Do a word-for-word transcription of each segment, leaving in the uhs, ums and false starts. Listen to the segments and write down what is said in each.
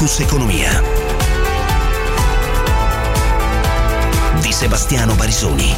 Focus Economia di Sebastiano Barisoni.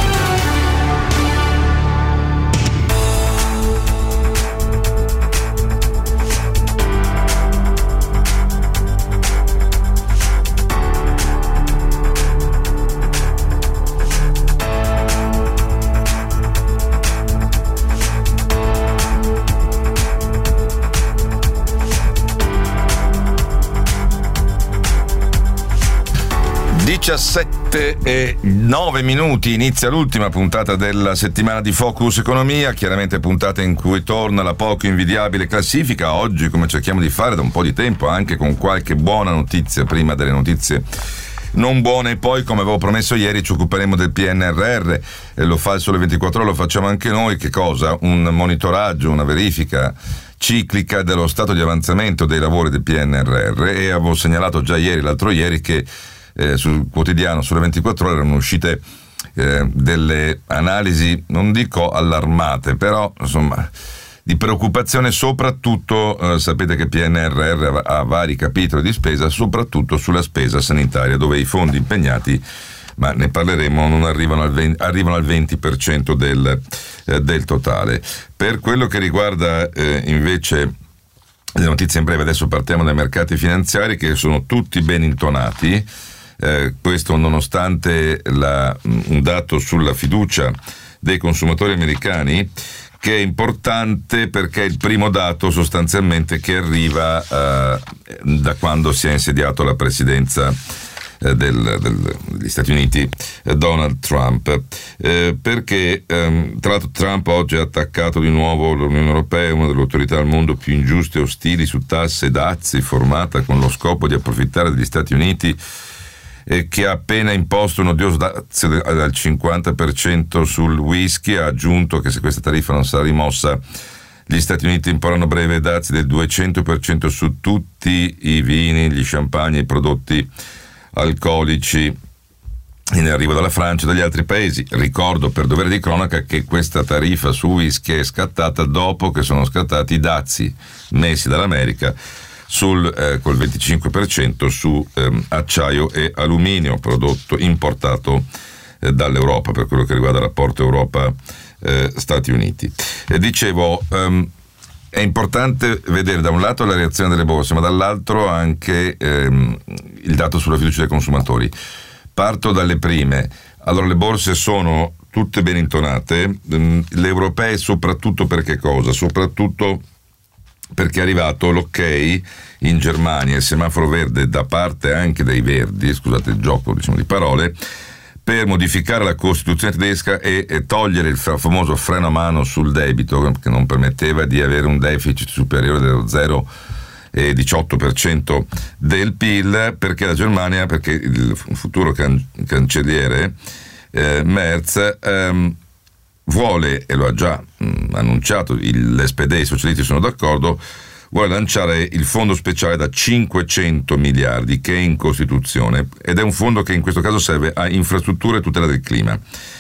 diciassette e nove minuti, inizia l'ultima puntata della settimana di Focus Economia, chiaramente puntata in cui torna la poco invidiabile classifica, oggi come cerchiamo di fare da un po' di tempo, anche con qualche buona notizia prima delle notizie non buone, e poi come avevo promesso ieri ci occuperemo del P N R R, e lo fa il Sole ventiquattro Ore, lo facciamo anche noi. Che cosa? Un monitoraggio, una verifica ciclica dello stato di avanzamento dei lavori del P N R R, e avevo segnalato già ieri, l'altro ieri, che Eh, sul quotidiano Sole ventiquattro Ore erano uscite eh, delle analisi, non dico allarmate, però insomma di preoccupazione, soprattutto eh, sapete che P N R R ha, ha vari capitoli di spesa, soprattutto sulla spesa sanitaria, dove i fondi impegnati, ma ne parleremo, non arrivano al venti, arrivano al venti per cento del, eh, del totale. Per quello che riguarda eh, invece le notizie in breve, adesso partiamo dai mercati finanziari, che sono tutti ben intonati. Eh, questo nonostante la, un dato sulla fiducia dei consumatori americani, che è importante perché è il primo dato sostanzialmente che arriva eh, da quando si è insediato la presidenza eh, del, del, degli Stati Uniti eh, Donald Trump, eh, perché ehm, tra l'altro Trump oggi ha attaccato di nuovo l'Unione Europea, una delle autorità al mondo più ingiuste e ostili su tasse e dazi, formata con lo scopo di approfittare degli Stati Uniti, e che ha appena imposto un odioso dazio al cinquanta per cento sul whisky. Ha aggiunto che se questa tariffa non sarà rimossa, gli Stati Uniti imporranno breve dazi del duecento per cento su tutti i vini, gli champagne e i prodotti alcolici in arrivo dalla Francia e dagli altri paesi. Ricordo per dovere di cronaca che questa tariffa su whisky è scattata dopo che sono scattati i dazi messi dall'America sul eh, col venticinque per cento su ehm, acciaio e alluminio, prodotto importato eh, dall'Europa, per quello che riguarda il rapporto Europa-Stati eh, Uniti. E dicevo, ehm, è importante vedere da un lato la reazione delle borse, ma dall'altro anche ehm, il dato sulla fiducia dei consumatori. Parto dalle prime. Allora, le borse sono tutte ben intonate, ehm, le europee soprattutto per che cosa? Soprattutto perché è arrivato l'ok in Germania, il semaforo verde da parte anche dei verdi, scusate il gioco diciamo di parole, per modificare la Costituzione tedesca e, e togliere il famoso freno a mano sul debito, che non permetteva di avere un deficit superiore dello zero virgola diciotto per cento del P I L, perché la Germania, perché il futuro can- cancelliere eh, Merz ehm, vuole, e lo ha già mh, annunciato, il, l'S P D e i socialisti sono d'accordo, vuole lanciare il fondo speciale da cinquecento miliardi che è in Costituzione, ed è un fondo che in questo caso serve a infrastrutture e tutela del clima.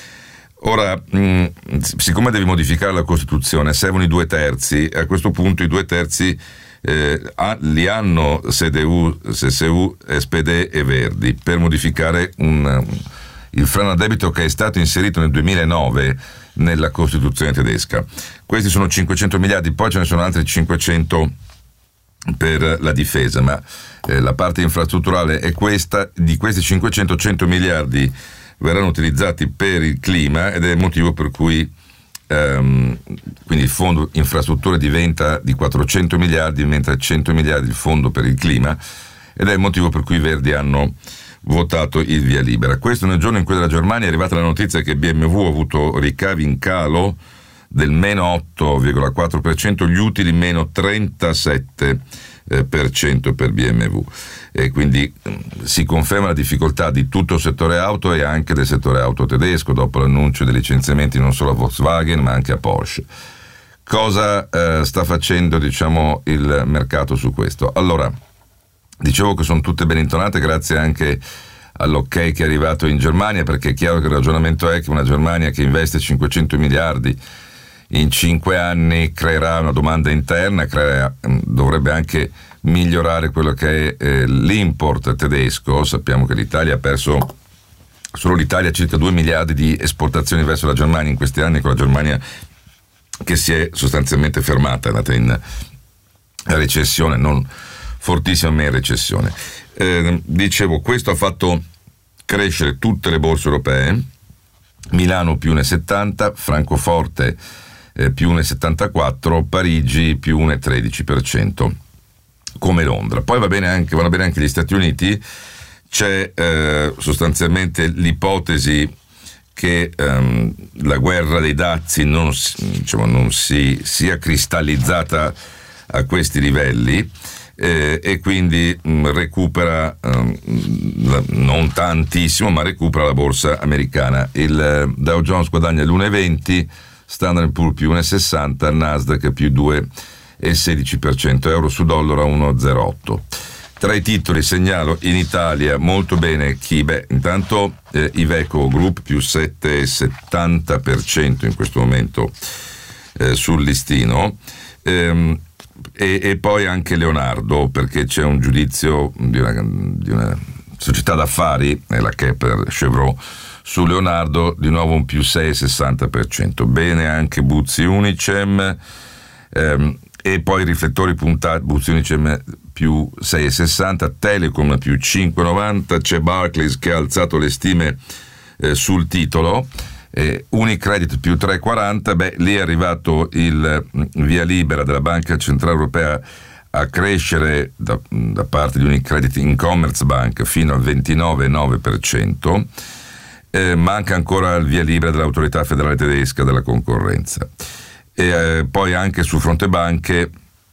Ora, mh, siccome devi modificare la Costituzione, servono i due terzi, e a questo punto i due terzi eh, ha, li hanno C D U, S S U, S P D e Verdi, per modificare un, il freno a debito che è stato inserito nel duemilanove nella Costituzione tedesca. Questi sono cinquecento miliardi, poi ce ne sono altri cinquecento per la difesa, ma eh, la parte infrastrutturale è questa. Di questi cinquecento, cento miliardi verranno utilizzati per il clima, ed è il motivo per cui ehm, quindi il fondo infrastrutture diventa di quattrocento miliardi, mentre cento miliardi il fondo per il clima, ed è il motivo per cui i Verdi hanno votato il via libera. Questo nel giorno in cui dalla Germania è arrivata la notizia che B M W ha avuto ricavi in calo del meno otto virgola quattro per cento, gli utili meno trentasette per cento per B M W, e quindi si conferma la difficoltà di tutto il settore auto e anche del settore auto tedesco dopo l'annuncio dei licenziamenti non solo a Volkswagen ma anche a Porsche. Cosa eh, sta facendo diciamo il mercato su questo? Allora, dicevo che sono tutte ben intonate grazie anche all'ok che è arrivato in Germania, perché è chiaro che il ragionamento è che una Germania che investe cinquecento miliardi in cinque anni creerà una domanda interna, crea, dovrebbe anche migliorare quello che è eh, l'import tedesco. Sappiamo che l'Italia ha perso, solo l'Italia, circa due miliardi di esportazioni verso la Germania in questi anni, con la Germania che si è sostanzialmente fermata, è andata in recessione, non fortissima ma in recessione. Eh, dicevo, questo ha fatto crescere tutte le borse europee, Milano più uno virgola settanta, Francoforte eh, più uno virgola settantaquattro, Parigi più uno virgola tredici per cento, come Londra. Poi va bene anche, vanno bene anche gli Stati Uniti. C'è eh, sostanzialmente l'ipotesi che ehm, la guerra dei dazi non, diciamo, non si sia cristallizzata a questi livelli, eh, e quindi mh, recupera ehm, la, non tantissimo, ma recupera la borsa americana. Il eh, Dow Jones guadagna l'uno virgola venti, Standard and Poor's più uno virgola sessanta, Nasdaq più due virgola sedici per cento, euro su dollaro a uno virgola zero otto. Tra i titoli segnalo in Italia molto bene chi? Beh, intanto eh, Iveco Group più sette virgola settanta per cento in questo momento eh, sul listino, ehm, e, e poi anche Leonardo, perché c'è un giudizio di una, di una società d'affari, eh, la Kepler Chevrolet, su Leonardo, di nuovo un più sei virgola sessanta per cento. Bene anche Buzzi Unicem, ehm, e poi i riflettori puntati, Buzzi Unicem più sei virgola sessanta, Telecom più cinque virgola novanta, c'è Barclays che ha alzato le stime eh, sul titolo, eh, Unicredit più tre virgola quaranta, beh, lì è arrivato il via libera della Banca Centrale Europea a crescere da, da parte di Unicredit in Commerzbank fino al ventinove virgola nove per cento, eh, manca ancora il via libera dell'autorità federale tedesca della concorrenza. E eh, poi anche sul fronte banche,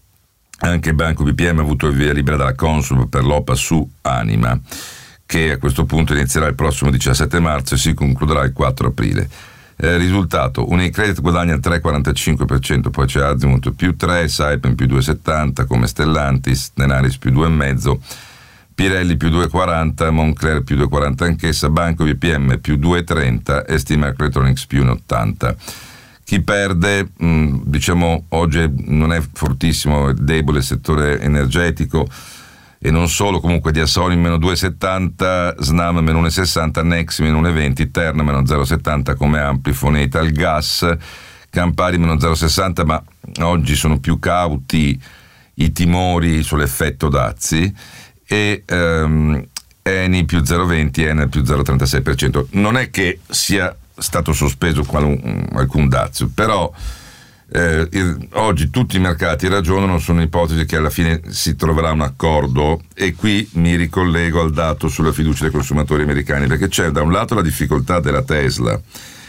anche Banco B P M ha avuto il via libera dalla Consum per l'O P A su Anima, che a questo punto inizierà il prossimo diciassette marzo e si concluderà il quattro aprile. Eh, risultato, Unicredit guadagna il tre virgola quarantacinque per cento, poi c'è Azimut più tre, Saipem più due virgola settanta, come Stellantis, Tenaris più due virgola cinque, Pirelli più due virgola quaranta, Moncler più due virgola quaranta anch'essa, Banco B P M più due virgola trenta e Steam Electronics più uno virgola ottanta. Chi perde, mh, diciamo, oggi non è fortissimo, è debole il settore energetico, e non solo, comunque Diasoli meno due virgola settanta, Snam meno uno virgola sessanta, Nexi meno uno virgola venti, Terna meno zero virgola settanta come Amplifon, Italgas, Campari meno zero virgola sessanta, ma oggi sono più cauti i timori sull'effetto dazi, e ehm, Eni più zero virgola venti, Enel più zero virgola trentasei per cento. Non è che sia stato sospeso qualun, alcun dazio, però eh, il, oggi tutti i mercati ragionano su un'ipotesi che alla fine si troverà un accordo, e qui mi ricollego al dato sulla fiducia dei consumatori americani, perché c'è da un lato la difficoltà della Tesla,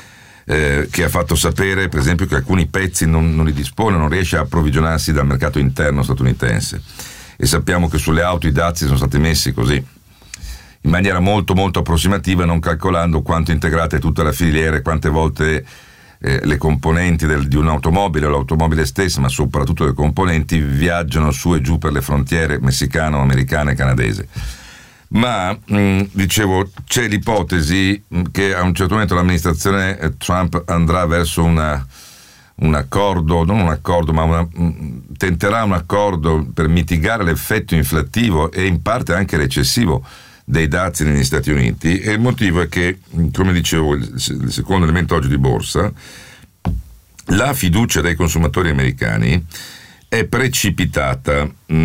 eh, che ha fatto sapere per esempio che alcuni pezzi non, non li dispone, non riesce a approvvigionarsi dal mercato interno statunitense, e sappiamo che sulle auto i dazi sono stati messi così in maniera molto molto approssimativa, non calcolando quanto integrata è tutta la filiera e quante volte eh, le componenti del, di un'automobile o l'automobile stessa, ma soprattutto le componenti, viaggiano su e giù per le frontiere messicano, americana e canadese. Ma mh, dicevo, c'è l'ipotesi che a un certo momento l'amministrazione eh, Trump andrà verso una, un accordo, non un accordo, ma una, mh, tenterà un accordo per mitigare l'effetto inflattivo e in parte anche recessivo dei dazi negli Stati Uniti, e il motivo è che, come dicevo, il secondo elemento oggi di borsa, la fiducia dei consumatori americani è precipitata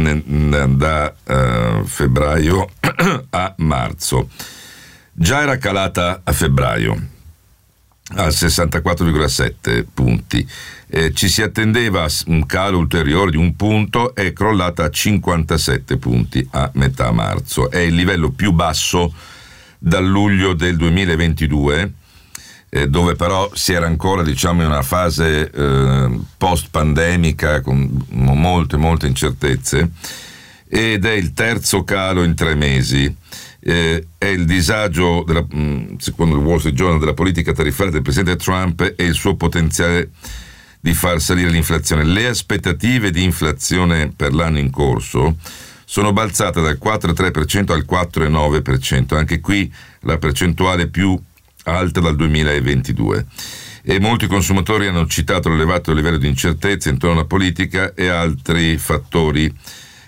da uh, febbraio a marzo. Già era calata a febbraio al sessantaquattro virgola sette punti, eh, ci si attendeva un calo ulteriore di un punto, è crollata a cinquantasette punti a metà marzo, è il livello più basso dal luglio del duemilaventidue, eh, dove però si era ancora, diciamo, in una fase eh, post pandemica con molte molte incertezze, ed è il terzo calo in tre mesi. Eh, è il disagio, della, mh, secondo il Wall Street Journal, della politica tariffaria del presidente Trump e il suo potenziale di far salire l'inflazione. Le aspettative di inflazione per l'anno in corso sono balzate dal quattro virgola tre per cento al quattro virgola nove per cento, anche qui la percentuale più alta dal duemilaventidue. E molti consumatori hanno citato l'elevato livello di incertezza intorno alla politica e altri fattori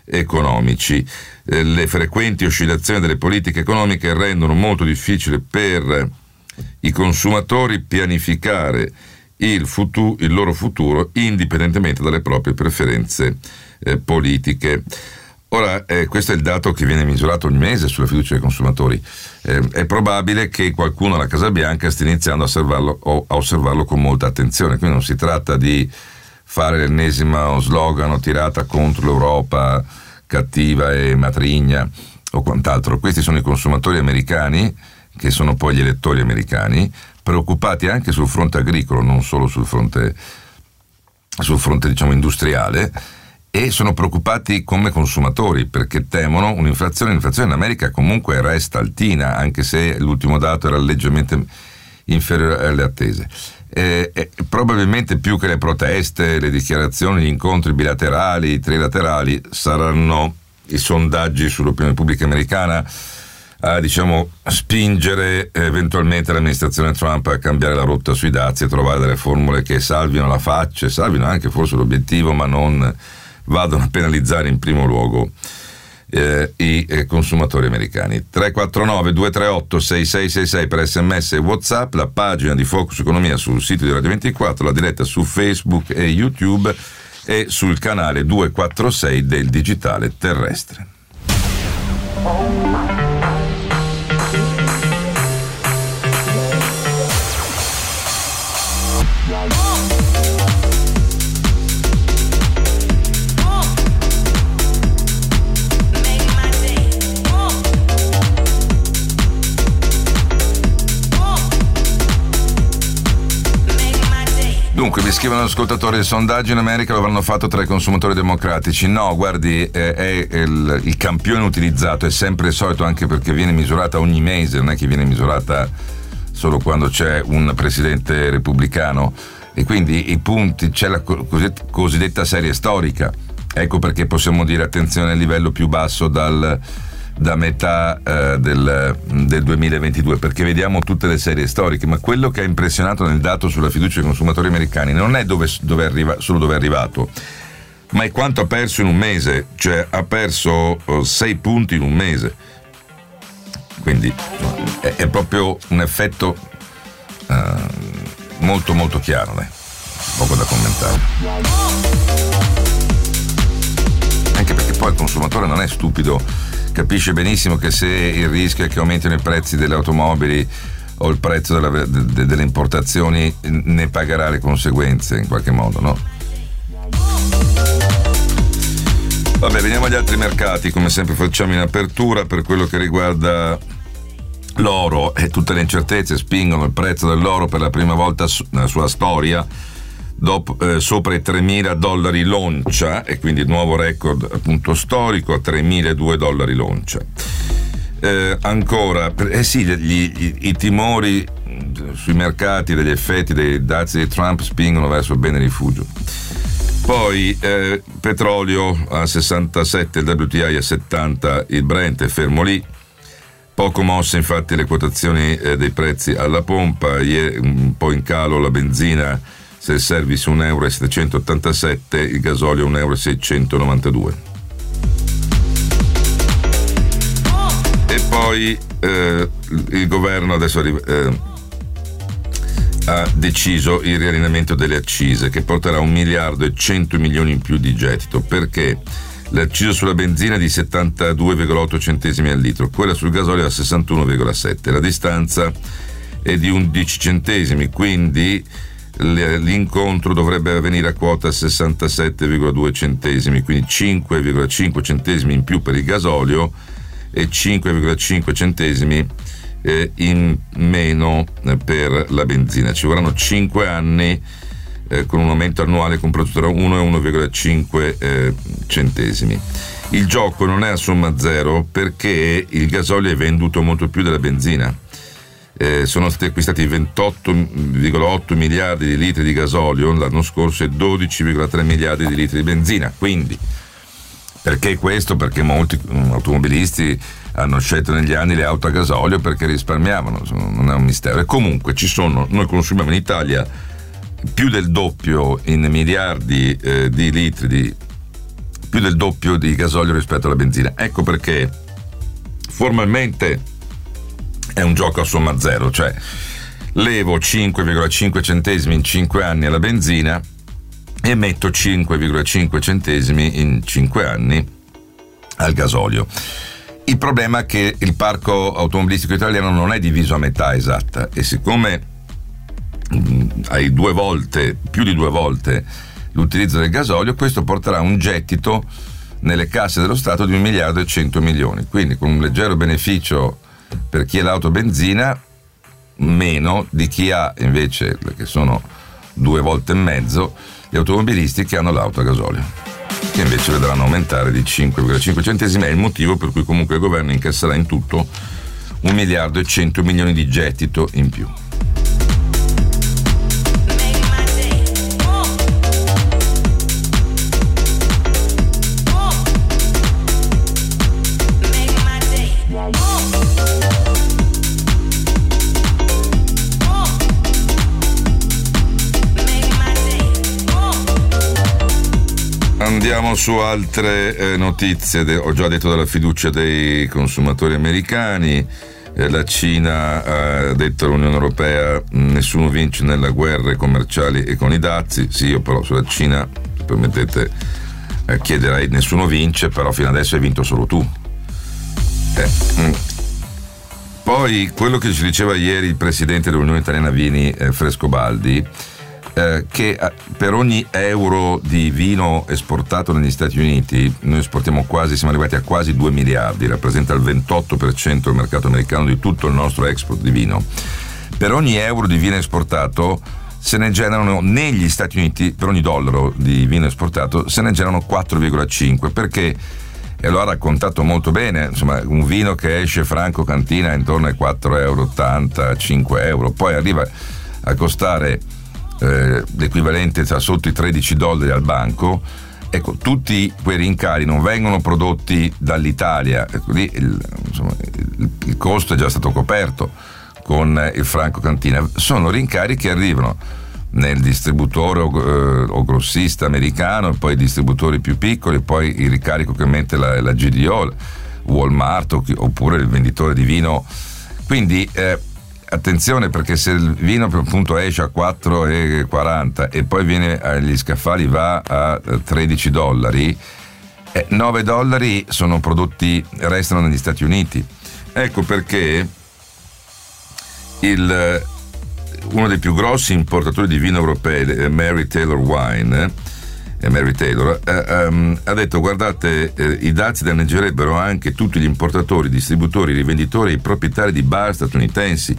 economici. Eh, le frequenti oscillazioni delle politiche economiche rendono molto difficile per i consumatori pianificare il, futuro, il loro futuro indipendentemente dalle proprie preferenze eh, politiche. Ora, eh, questo è il dato che viene misurato ogni mese sulla fiducia dei consumatori. Eh, è probabile che qualcuno alla Casa Bianca stia iniziando a osservarlo, o, a osservarlo con molta attenzione, quindi non si tratta di fare l'ennesima slogan o tirata contro l'Europa cattiva e matrigna o quant'altro. Questi sono i consumatori americani, che sono poi gli elettori americani, preoccupati anche sul fronte agricolo, non solo sul fronte, sul fronte diciamo industriale, e sono preoccupati come consumatori perché temono un'inflazione. L'inflazione in America comunque resta altina, anche se l'ultimo dato era leggermente inferiore alle attese. Eh, eh, probabilmente più che le proteste, le dichiarazioni, gli incontri bilaterali, trilaterali, saranno i sondaggi sull'opinione pubblica americana a diciamo spingere eventualmente l'amministrazione Trump a cambiare la rotta sui dazi e trovare delle formule che salvino la faccia, salvino anche forse l'obiettivo, ma non vadano a penalizzare in primo luogo eh, i eh, consumatori americani. tre quattro nove due tre otto sei sei sei sei per sms e WhatsApp, la pagina di Focus Economia sul sito di Radio ventiquattro, la diretta su Facebook e YouTube e sul canale duecentoquarantasei del digitale terrestre. Dunque, mi scrivono ascoltatori, il sondaggio in America lo avranno fatto tra i consumatori democratici. No, guardi, è, è il, il campione utilizzato, è sempre il solito, anche perché viene misurata ogni mese, non è che viene misurata solo quando c'è un presidente repubblicano, e quindi i punti, c'è la cosiddetta serie storica. Ecco perché possiamo dire attenzione al livello più basso dal da metà eh, del, del duemilaventidue, perché vediamo tutte le serie storiche, ma quello che ha impressionato nel dato sulla fiducia dei consumatori americani non è dove, dove arriva, solo dove è arrivato, ma è quanto ha perso in un mese, cioè ha perso oh, sei punti in un mese, quindi è, è proprio un effetto uh, molto molto chiaro, dai. Poco da commentare, anche perché poi il consumatore non è stupido, capisce benissimo che se il rischio è che aumentino i prezzi delle automobili o il prezzo della, de, delle importazioni, ne pagherà le conseguenze in qualche modo, no? Vabbè, veniamo agli altri mercati, come sempre facciamo in apertura. Per quello che riguarda l'oro, e tutte le incertezze spingono il prezzo dell'oro per la prima volta nella sua storia dopo, eh, sopra i tremila dollari l'oncia, e quindi il nuovo record appunto storico a tremiladue dollari l'oncia. Eh, ancora, eh sì, gli, gli, i timori sui mercati degli effetti dei dazi di Trump spingono verso il bene rifugio. Poi eh, petrolio a sessantasette, il W T I a settanta, il Brent è fermo lì. Poco mosse infatti le quotazioni eh, dei prezzi alla pompa, ieri un po' in calo la benzina, se il service un euro e settecentottantasette, il gasolio un euro e seicentonovantadue. E poi eh, il governo adesso arriva, eh, ha deciso il riallineamento delle accise, che porterà un miliardo e cento milioni in più di gettito, perché l'acciso sulla benzina è di settantadue virgola otto centesimi al litro, quella sul gasolio a sessantuno virgola sette, la distanza è di undici centesimi, quindi l'incontro dovrebbe avvenire a quota sessantasette virgola due centesimi, quindi cinque virgola cinque centesimi in più per il gasolio e cinque virgola cinque centesimi eh, in meno per la benzina. Ci vorranno cinque anni eh, con un aumento annuale compreso tra uno e uno virgola cinque eh, centesimi. Il gioco non è a somma zero perché il gasolio è venduto molto più della benzina. Eh, sono stati acquistati ventotto virgola otto miliardi di litri di gasolio l'anno scorso e dodici virgola tre miliardi di litri di benzina. Quindi, perché questo? Perché molti automobilisti hanno scelto negli anni le auto a gasolio perché risparmiavano, non è un mistero. E comunque ci sono, noi consumiamo in Italia più del doppio in miliardi eh, di litri di più del doppio di gasolio rispetto alla benzina. Ecco perché formalmente è un gioco a somma zero, cioè levo cinque virgola cinque centesimi in cinque anni alla benzina e metto cinque virgola cinque centesimi in cinque anni al gasolio. Il problema è che il parco automobilistico italiano non è diviso a metà esatta, e siccome mh, hai due volte, più di due volte l'utilizzo del gasolio, questo porterà un gettito nelle casse dello Stato di un miliardo e cento milioni, quindi con un leggero beneficio per chi ha l'auto benzina, meno di chi ha invece, che sono due volte e mezzo, gli automobilisti che hanno l'auto a gasolio, che invece vedranno aumentare di cinque virgola cinque centesimi. È il motivo per cui comunque il governo incasserà in tutto un miliardo e cento milioni di gettito in più. Andiamo su altre eh, notizie. De- ho già detto della fiducia dei consumatori americani. Eh, la Cina ha detto all'Unione Europea: nessuno vince nella guerra commerciali e con i dazi. Sì, io però sulla Cina, se permettete, eh, chiederei: nessuno vince, però fino adesso hai vinto solo tu. Eh, mm. Poi quello che ci diceva ieri il presidente dell'Unione Italiana Vini, eh, Frescobaldi, Eh, che per ogni euro di vino esportato negli Stati Uniti noi esportiamo quasi, siamo arrivati a quasi due miliardi, rappresenta il ventotto per cento del mercato americano di tutto il nostro export di vino. Per ogni euro di vino esportato se ne generano negli Stati Uniti, per ogni dollaro di vino esportato se ne generano quattro virgola cinque, perché, e lo ha raccontato molto bene, insomma, un vino che esce Franco Cantina intorno ai quattro virgola ottanta, cinque euro, poi arriva a costare Eh, l'equivalente tra sotto i tredici dollari al banco. Ecco, tutti quei rincari non vengono prodotti dall'Italia, ecco, lì il, insomma, il, il costo è già stato coperto con il Franco Cantina, sono rincari che arrivano nel distributore o, eh, o grossista americano, poi i distributori più piccoli, poi il ricarico che mette la, la G D O, Walmart o, oppure il venditore di vino. Quindi eh, attenzione, perché se il vino appunto esce a quattro virgola quaranta e poi viene agli scaffali, va a tredici dollari, eh, nove dollari sono prodotti, restano negli Stati Uniti. Ecco perché il, uno dei più grossi importatori di vino europei, Mary Taylor Wine, eh, Mary Taylor, eh, um, ha detto: guardate, eh, i dazi danneggerebbero anche tutti gli importatori, distributori, rivenditori e i proprietari di bar statunitensi,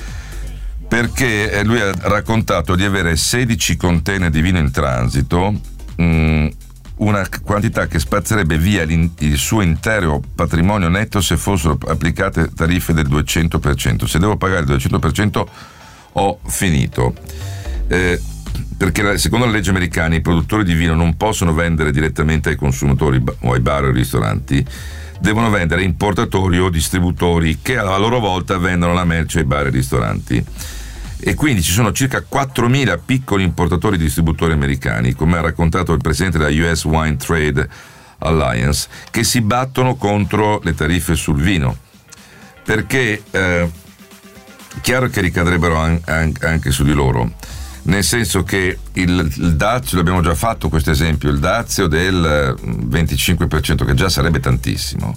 perché eh, lui ha raccontato di avere sedici container di vino in transito, mh, una quantità che spazzerebbe via il suo intero patrimonio netto se fossero applicate tariffe del duecento per cento. Se devo pagare il duecento per cento ho finito. Eh, perché secondo la legge americana i produttori di vino non possono vendere direttamente ai consumatori o ai bar o ai ristoranti, devono vendere importatori o distributori che a loro volta vendono la merce ai bar e ristoranti. E quindi ci sono circa quattromila piccoli importatori e distributori americani, come ha raccontato il presidente della U S Wine Trade Alliance, che si battono contro le tariffe sul vino, perché eh, chiaro che ricadrebbero an- an- anche su di loro, nel senso che il, il dazio, l'abbiamo già fatto questo esempio, il dazio del venticinque per cento, che già sarebbe tantissimo,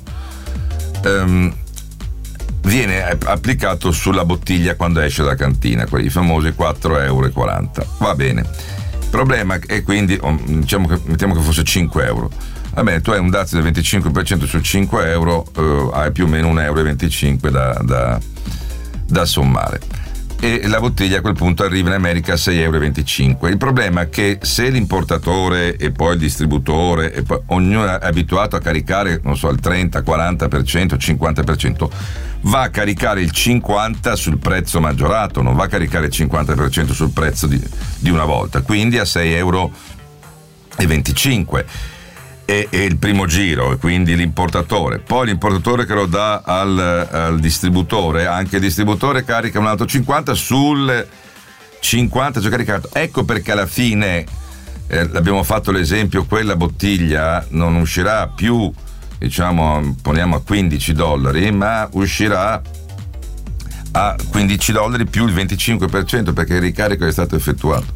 um, viene applicato sulla bottiglia quando esce dalla cantina, quei famosi quattro virgola quaranta euro. Va bene. Il problema è quindi, diciamo che, mettiamo che fosse cinque euro. Va bene, tu hai un dazio del venticinque per cento su cinque euro, eh, hai più o meno un euro e venticinque da, da, da sommare. E la bottiglia a quel punto arriva in America a sei virgola venticinque euro. Il problema è che se l'importatore e poi il distributore, e poi ognuno è abituato a caricare, non so, il trenta, quaranta per cento, cinquanta per cento, va a caricare il cinquanta per cento sul prezzo maggiorato, non va a caricare il cinquanta per cento sul prezzo di, di una volta, quindi a sei virgola venticinque euro. E, e il primo giro, e quindi l'importatore, poi l'importatore che lo dà al, al distributore, anche il distributore carica un altro cinquanta sul cinquanta già caricato. Ecco perché alla fine eh, abbiamo fatto l'esempio, quella bottiglia non uscirà più, diciamo, poniamo a quindici dollari, ma uscirà a quindici dollari più il venticinque per cento perché il ricarico è stato effettuato,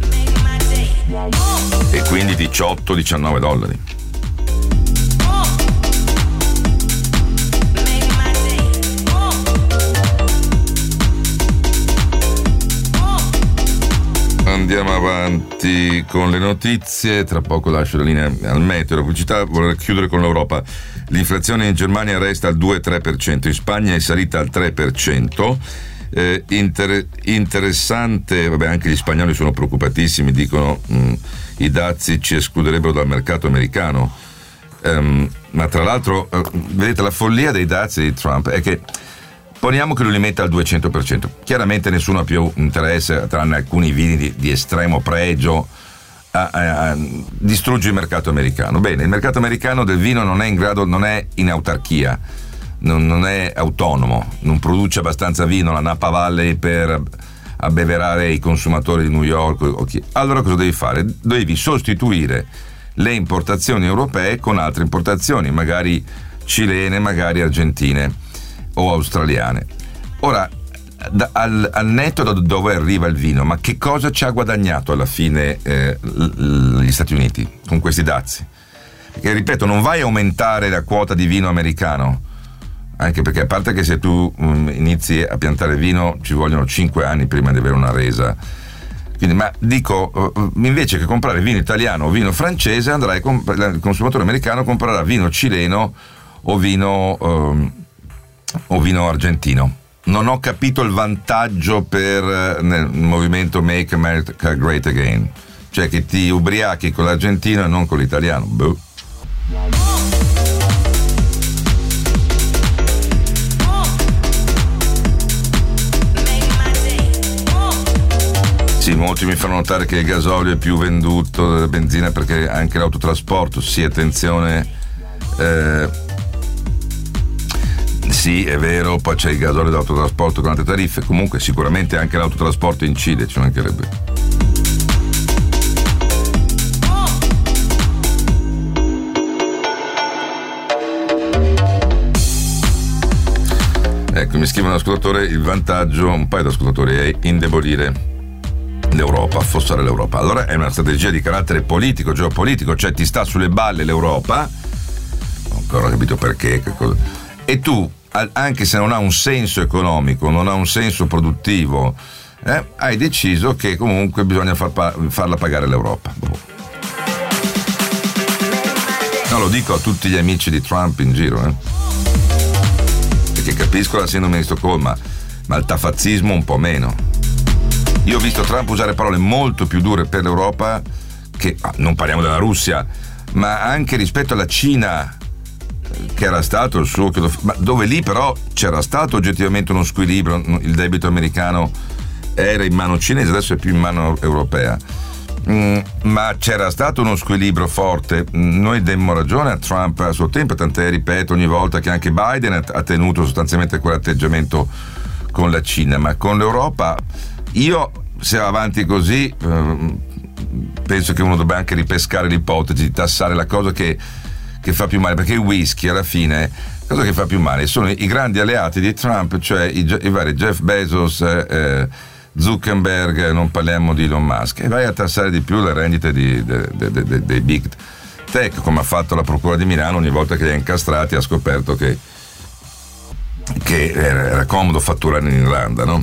e quindi diciotto diciannove dollari. Andiamo avanti con le notizie, tra poco lascio la linea al meteo, la pubblicità. Vorrei chiudere con l'Europa. L'inflazione in Germania resta al due virgola tre per cento, in Spagna è salita al tre per cento. Eh, inter- interessante, vabbè, anche gli spagnoli sono preoccupatissimi, dicono mh, i dazi ci escluderebbero dal mercato americano. Um, ma tra l'altro, uh, vedete, la follia dei dazi di Trump è che poniamo che lui li metta al duecento per cento. Chiaramente nessuno ha più interesse, tranne alcuni vini di, di estremo pregio, a, a, a distrugge il mercato americano. Bene, il mercato americano del vino non è in grado, non è in autarchia, non, non è autonomo, non produce abbastanza vino la Napa Valley per abbeverare i consumatori di New York o chi. Allora cosa devi fare? Devi sostituire le importazioni europee con altre importazioni, magari cilene, magari argentine o australiane. Ora, da, al, al netto da dove arriva il vino, ma che cosa ci ha guadagnato alla fine eh, l, gli Stati Uniti con questi dazi? Perché, ripeto, non vai a aumentare la quota di vino americano, anche perché, a parte che se tu um, inizi a piantare vino ci vogliono cinque anni prima di avere una resa. Quindi, ma dico, uh, invece che comprare vino italiano o vino francese, andrai comp- il consumatore americano comprerà vino cileno o vino um, o vino argentino. Non ho capito il vantaggio per nel movimento Make America Great Again, cioè che ti ubriachi con l'argentino e non con l'italiano. Boh. Sì, molti mi fanno notare che il gasolio è più venduto della benzina perché anche l'autotrasporto, sì, attenzione, eh, sì, è vero, poi c'è il gasolio d'autotrasporto con altre tariffe, comunque sicuramente anche l'autotrasporto incide, ci mancherebbe. Ecco, mi scrive un ascoltatore, il vantaggio, un paio di ascoltatori, è indebolire l'Europa, affossare l'Europa. Allora è una strategia di carattere politico, geopolitico, cioè ti sta sulle balle l'Europa, non ho ancora capito perché, che cosa. E tu, anche se non ha un senso economico, non ha un senso produttivo, eh, hai deciso che comunque bisogna far pa- farla pagare l'Europa. Boh. No, lo dico a tutti gli amici di Trump in giro, eh. Perché capisco la sindrome di Stoccolma, ma il tafazzismo un po' meno. Io ho visto Trump usare parole molto più dure per l'Europa, che ah, non parliamo della Russia, ma anche rispetto alla Cina, che era stato il suo, ma dove lì però c'era stato oggettivamente uno squilibrio, il debito americano era in mano cinese, adesso è più in mano europea, mm, ma c'era stato uno squilibrio forte. Noi demmo ragione a Trump a suo tempo, tant'è, ripeto ogni volta, che anche Biden ha tenuto sostanzialmente quell'atteggiamento con la Cina, ma con l'Europa io, se va avanti così, eh, penso che uno debba anche ripescare l'ipotesi di tassare la cosa che che fa più male, perché il whisky alla fine, cosa che fa più male sono i grandi alleati di Trump, cioè i, i vari Jeff Bezos, eh, Zuckerberg, non parliamo di Elon Musk, e vai a tassare di più le rendite di, de, de, de, de, dei big tech, come ha fatto la Procura di Milano ogni volta che li ha incastrati, ha scoperto che, che era, era comodo fatturare in Irlanda, no?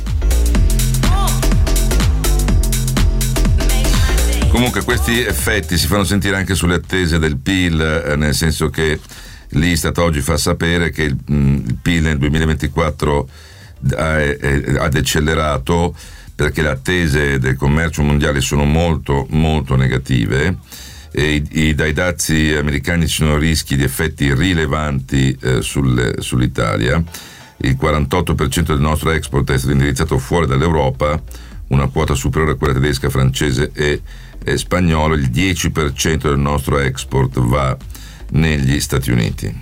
Comunque questi effetti si fanno sentire anche sulle attese del P I L, eh, nel senso che l'Istat oggi fa sapere che il, mh, il P I L nel duemilaventiquattro ha, è, ha decelerato perché le attese del commercio mondiale sono molto molto negative e i, i, dai dazi americani ci sono rischi di effetti rilevanti eh, sul, sull'Italia. Il quarantotto per cento del nostro export è stato indirizzato fuori dall'Europa, una quota superiore a quella tedesca, francese e, e spagnolo. Il dieci per cento del nostro export va negli Stati Uniti.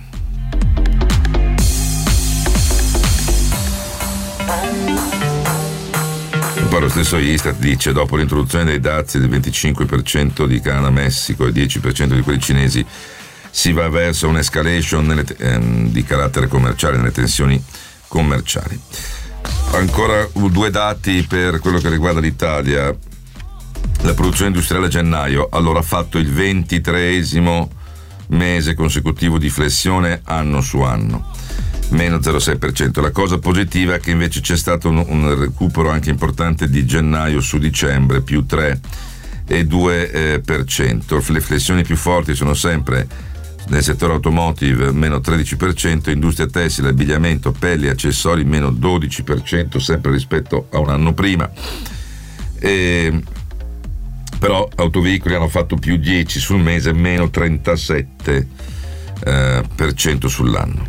Poi lo stesso Istat dice: dopo l'introduzione dei dazi del venticinque per cento di Canada, Messico e dieci per cento di quelli cinesi, si va verso un'escalation nelle, ehm, di carattere commerciale, nelle tensioni commerciali. Ancora due dati per quello che riguarda l'Italia. La produzione industriale a gennaio allora ha fatto il ventitreesimo mese consecutivo di flessione anno su anno, meno zero virgola sei per cento. La cosa positiva è che invece c'è stato un, un recupero anche importante di gennaio su dicembre, più tre virgola due per cento. Le flessioni più forti sono sempre nel settore automotive, meno tredici per cento, industria tessile, abbigliamento, pelli, accessori, meno dodici per cento, sempre rispetto a un anno prima. E, però autoveicoli hanno fatto più dieci sul mese, meno trentasette per cento sull'anno.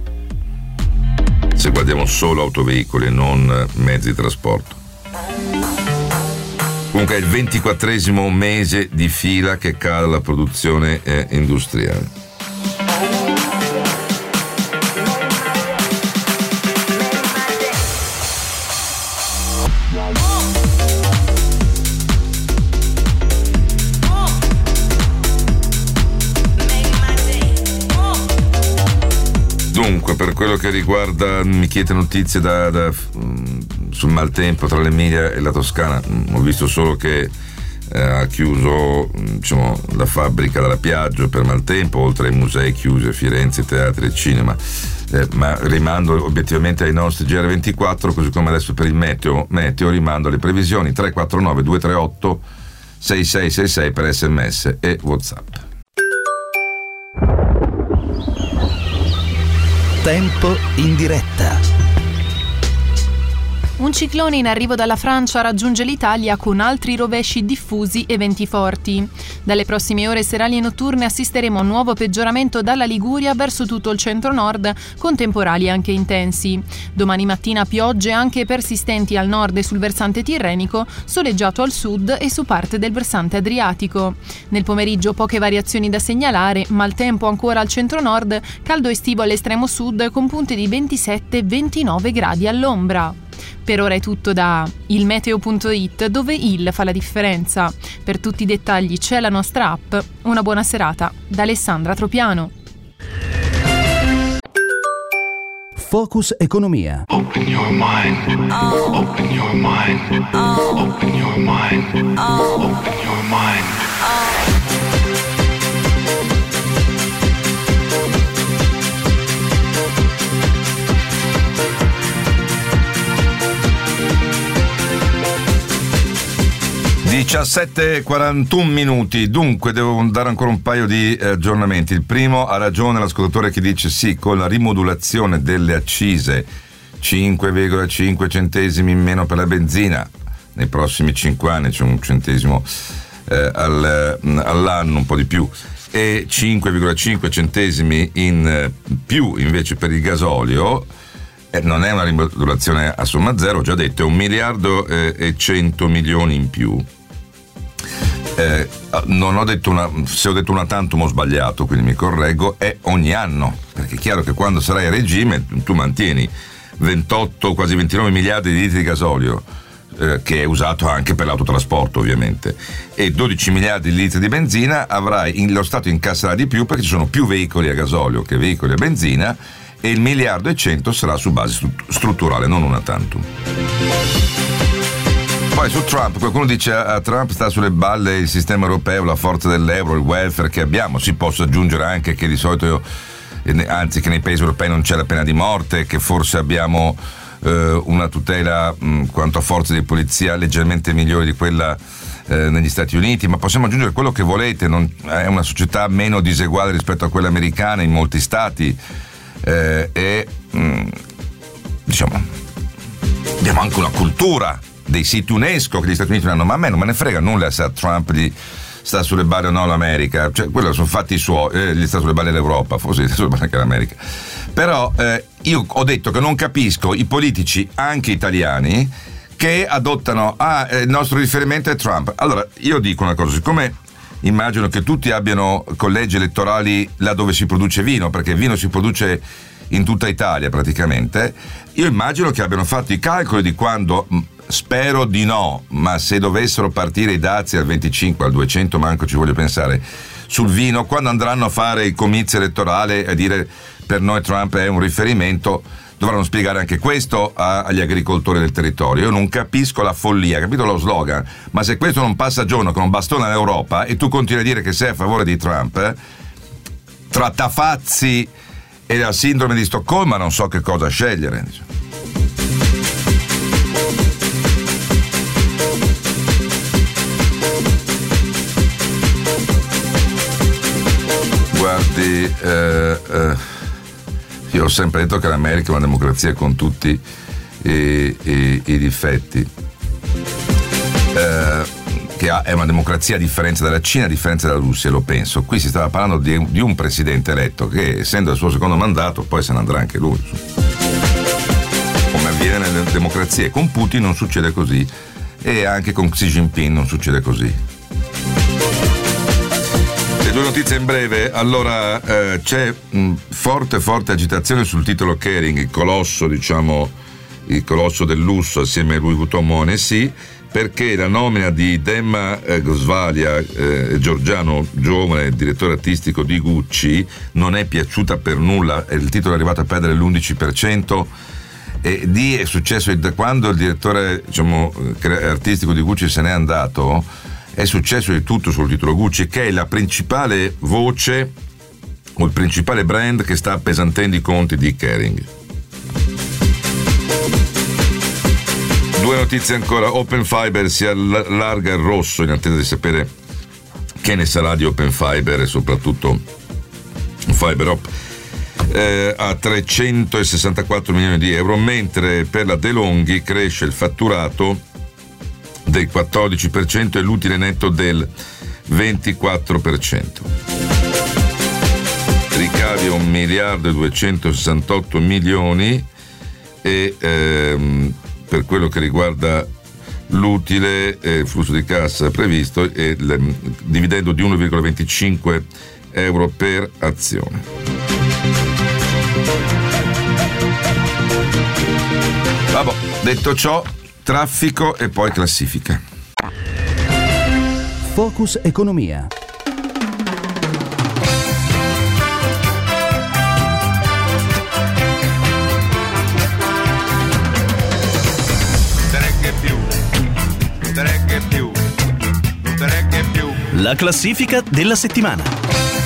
Se guardiamo solo autoveicoli e non mezzi di trasporto. Comunque è il ventiquattresimo mese di fila che cala la produzione eh, industriale. Dunque, per quello che riguarda, mi chiede notizie da, da, sul maltempo tra l'Emilia e la Toscana. Ho visto solo che eh, ha chiuso, diciamo, la fabbrica della Piaggio per maltempo, oltre ai musei chiusi, Firenze, teatri e cinema. Eh, ma rimando obiettivamente ai nostri G R ventiquattro, così come adesso per il meteo, meteo rimando alle previsioni tre quattro nove due tre otto sei sei sei sei per sms e WhatsApp. Tempo in diretta. Un ciclone in arrivo dalla Francia raggiunge l'Italia con altri rovesci diffusi e venti forti. Dalle prossime ore serali e notturne assisteremo a un nuovo peggioramento dalla Liguria verso tutto il centro-nord, con temporali anche intensi. Domani mattina piogge anche persistenti al nord e sul versante tirrenico, soleggiato al sud e su parte del versante adriatico. Nel pomeriggio poche variazioni da segnalare, maltempo ancora al centro-nord, caldo estivo all'estremo sud con punte di ventisette ventinove gradi all'ombra. Per ora è tutto da ilmeteo punto it, dove il fa la differenza. Per tutti i dettagli c'è la nostra app. Una buona serata da Alessandra Tropiano. Focus Economia. Open your mind. Oh. Open your mind. Oh. Open your mind. Oh. Open your mind. Oh. diciassette e quarantuno minuti. Dunque devo dare ancora un paio di eh, aggiornamenti. Il primo, ha ragione l'ascoltatore che dice sì, con la rimodulazione delle accise, cinque virgola cinque centesimi in meno per la benzina nei prossimi cinque anni, c'è un centesimo eh, al, all'anno, un po' di più, e cinque virgola cinque centesimi in eh, più invece per il gasolio. Eh, non è una rimodulazione a somma zero, ho già detto, è un miliardo eh, e cento milioni in più. Eh, non ho detto una, se ho detto una tantum ho sbagliato, quindi mi correggo, è ogni anno, perché è chiaro che quando sarai a regime tu mantieni ventotto, quasi ventinove miliardi di litri di gasolio, eh, che è usato anche per l'autotrasporto ovviamente, e dodici miliardi di litri di benzina, avrai in, lo Stato incasserà di più perché ci sono più veicoli a gasolio che veicoli a benzina, e il miliardo e cento sarà su base strutturale, non una tantum. Poi su Trump, qualcuno dice a Trump sta sulle balle il sistema europeo, la forza dell'euro, il welfare che abbiamo. Si possa aggiungere anche che di solito, anzi che nei paesi europei non c'è la pena di morte, che forse abbiamo eh, una tutela mh, quanto a forze di polizia leggermente migliore di quella eh, negli Stati Uniti, ma possiamo aggiungere quello che volete, non, è una società meno diseguale rispetto a quella americana in molti stati, eh, e mh, diciamo abbiamo anche una cultura dei siti UNESCO che gli Stati Uniti non hanno, ma a me non me ne frega nulla se a Trump gli sta sulle balle o no l'America, cioè quello sono fatti suoi, eh, gli sta sulle balle l'Europa, forse gli sta sulle balle anche l'America. Però eh, io ho detto che non capisco i politici, anche italiani, che adottano ah, il nostro riferimento è Trump. Allora io dico una cosa, siccome immagino che tutti abbiano collegi elettorali là dove si produce vino, perché il vino si produce in tutta Italia praticamente, io immagino che abbiano fatto i calcoli di quando spero di no, ma se dovessero partire i dazi al venticinque, al duecento, manco ci voglio pensare, sul vino, quando andranno a fare il comizio elettorale e dire per noi Trump è un riferimento, dovranno spiegare anche questo a, agli agricoltori del territorio. Io non capisco la follia, capito lo slogan, ma se questo non passa giorno con un bastone all'Europa e tu continui a dire che sei a favore di Trump, eh, tra Tafazzi e la sindrome di Stoccolma non so che cosa scegliere. Guardi, eh, eh, io ho sempre detto che l'America è una democrazia con tutti i, i, i difetti, eh, che ha, è una democrazia a differenza della Cina, a differenza della Russia, lo penso. Qui si stava parlando di, di un presidente eletto che, essendo il suo secondo mandato, poi se ne andrà anche lui, come avviene nelle democrazie. Con Putin non succede così e anche con Xi Jinping non succede così. Due notizie in breve. Allora, eh, c'è mh, forte forte agitazione sul titolo Kering, il colosso, diciamo, il colosso del lusso assieme a Louis Vuitton Moët Hennessy, perché la nomina di Demna eh, Gvasalia, eh, georgiano giovane direttore artistico di Gucci, non è piaciuta per nulla. Il titolo è arrivato a perdere l'undici per cento. E di è successo da quando il direttore, diciamo, artistico di Gucci se n'è andato. È successo di tutto sul titolo Gucci, che è la principale voce o il principale brand che sta appesantendo i conti di Kering. Due notizie ancora. Open Fiber si allarga il rosso in attesa di sapere che ne sarà di Open Fiber e soprattutto Fiberop, eh, a trecentosessantaquattro milioni di euro, mentre per la DeLonghi cresce il fatturato del quattordici per cento e l'utile netto del ventiquattro per cento. Ricavi un miliardo e duecentosessantotto milioni e ehm, per quello che riguarda l'utile e il flusso di cassa previsto e il dividendo di uno virgola venticinque euro per azione. Vabbè, detto ciò, traffico e poi classifica. Focus Economia. La classifica della settimana.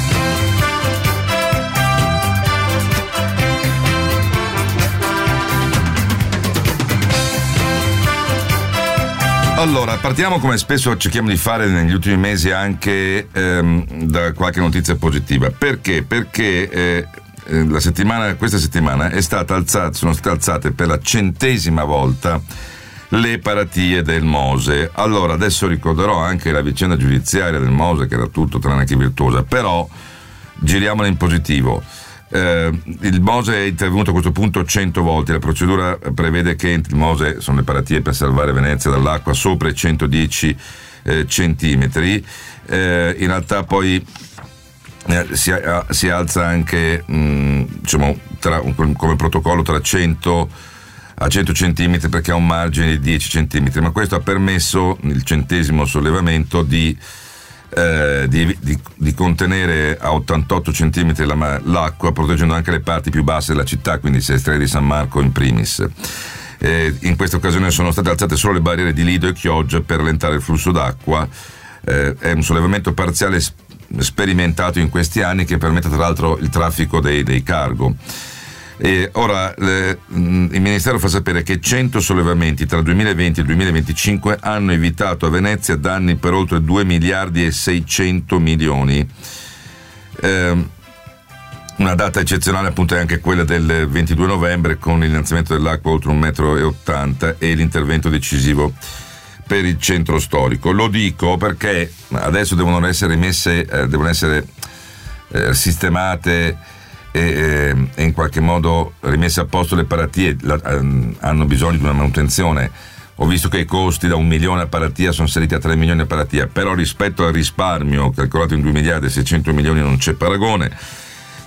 Allora, partiamo come spesso cerchiamo di fare negli ultimi mesi anche ehm, da qualche notizia positiva. Perché? Perché eh, la settimana, questa settimana è stata alzata, sono state alzate per la centesima volta le paratie del Mose. Allora, adesso ricorderò anche la vicenda giudiziaria del Mose, che era tutto tranne che virtuosa, però giriamola in positivo. Eh, il Mose è intervenuto a questo punto cento volte. La procedura prevede che il Mose, sono le paratie per salvare Venezia dall'acqua sopra i centodieci eh, centimetri. Eh, in realtà poi eh, si, eh, si alza anche mh, diciamo tra, come protocollo tra cento a cento centimetri, perché ha un margine di dieci centimetri, ma questo ha permesso il centesimo sollevamento di Eh, di, di, di contenere a ottantotto centimetri la, l'acqua, proteggendo anche le parti più basse della città, quindi Sestri di San Marco in primis. Eh, in questa occasione sono state alzate solo le barriere di Lido e Chioggia per rallentare il flusso d'acqua. Eh, è un sollevamento parziale sp- sperimentato in questi anni, che permette tra l'altro il traffico dei, dei cargo. E ora le, il Ministero fa sapere che cento sollevamenti tra il duemilaventi e il duemilaventicinque hanno evitato a Venezia danni per oltre due miliardi e seicento milioni. Eh, una data eccezionale appunto è anche quella del ventidue novembre, con l'innalzamento dell'acqua oltre un metro e ottanta e l'intervento decisivo per il centro storico. Lo dico perché adesso devono essere messe, eh, devono essere eh, sistemate e, e in qualche modo rimesse a posto le paratie, la, um, hanno bisogno di una manutenzione. Ho visto che i costi da un milione a paratia sono saliti a tre milioni a paratia, però rispetto al risparmio calcolato in due miliardi e seicento milioni non c'è paragone.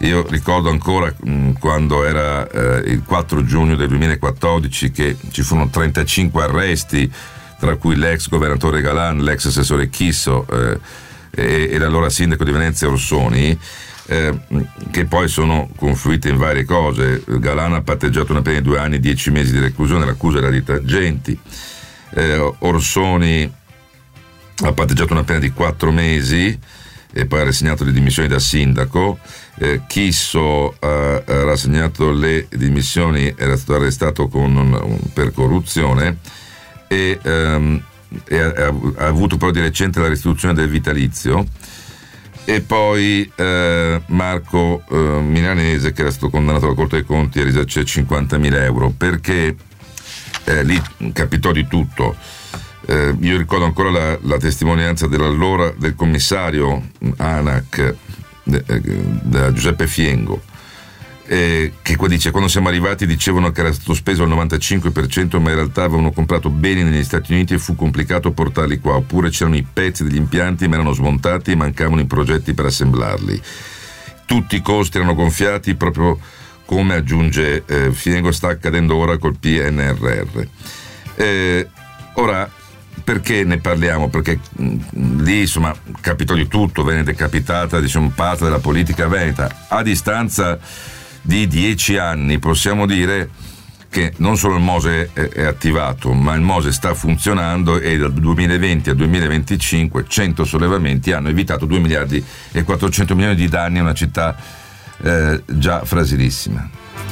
Io ricordo ancora mh, quando era eh, il quattro giugno del duemilaquattordici che ci furono trentacinque arresti, tra cui l'ex governatore Galan, l'ex assessore Chisso eh, e, e l'allora sindaco di Venezia Orsoni, eh, che poi sono confluite in varie cose. Galan ha patteggiato una pena di due anni e dieci mesi di reclusione, l'accusa era di tangenti. Eh, Orsoni ha patteggiato una pena di quattro mesi e poi ha rassegnato le dimissioni da sindaco. Eh, Chisso ha, ha rassegnato le dimissioni, era stato arrestato con un, un, per corruzione e, um, e ha, ha avuto poi di recente la restituzione del vitalizio. E poi eh, Marco eh, Milanese, che era stato condannato alla Corte dei Conti a risarcire cinquantamila euro, perché eh, lì capitò di tutto. Eh, io ricordo ancora la, la testimonianza dell'allora del commissario ANAC de, eh, da Giuseppe Fiengo, eh, che qua dice: quando siamo arrivati dicevano che era stato speso il novantacinque per cento, ma in realtà avevano comprato beni negli Stati Uniti e fu complicato portarli qua, oppure c'erano i pezzi degli impianti ma erano smontati e mancavano i progetti per assemblarli. Tutti i costi erano gonfiati, proprio come aggiunge eh, Fiengo sta accadendo ora col P N R R. Eh, ora perché ne parliamo? Perché mh, lì insomma capitò di tutto, venne decapitata, diciamo, parte della politica veneta. A distanza di dieci anni possiamo dire che non solo il Mose è, è attivato, ma il Mose sta funzionando e dal duemilaventi al duemilaventicinque cento sollevamenti hanno evitato due miliardi e quattrocento milioni di danni a una città eh, già fragilissima.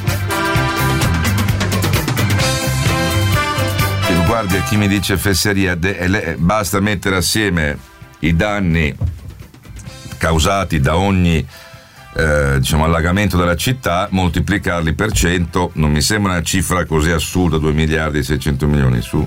Guardi, a chi mi dice fesseria, de, le, basta mettere assieme i danni causati da ogni eh, diciamo allagamento della città, moltiplicarli per cento, non mi sembra una cifra così assurda, due miliardi e seicento milioni su.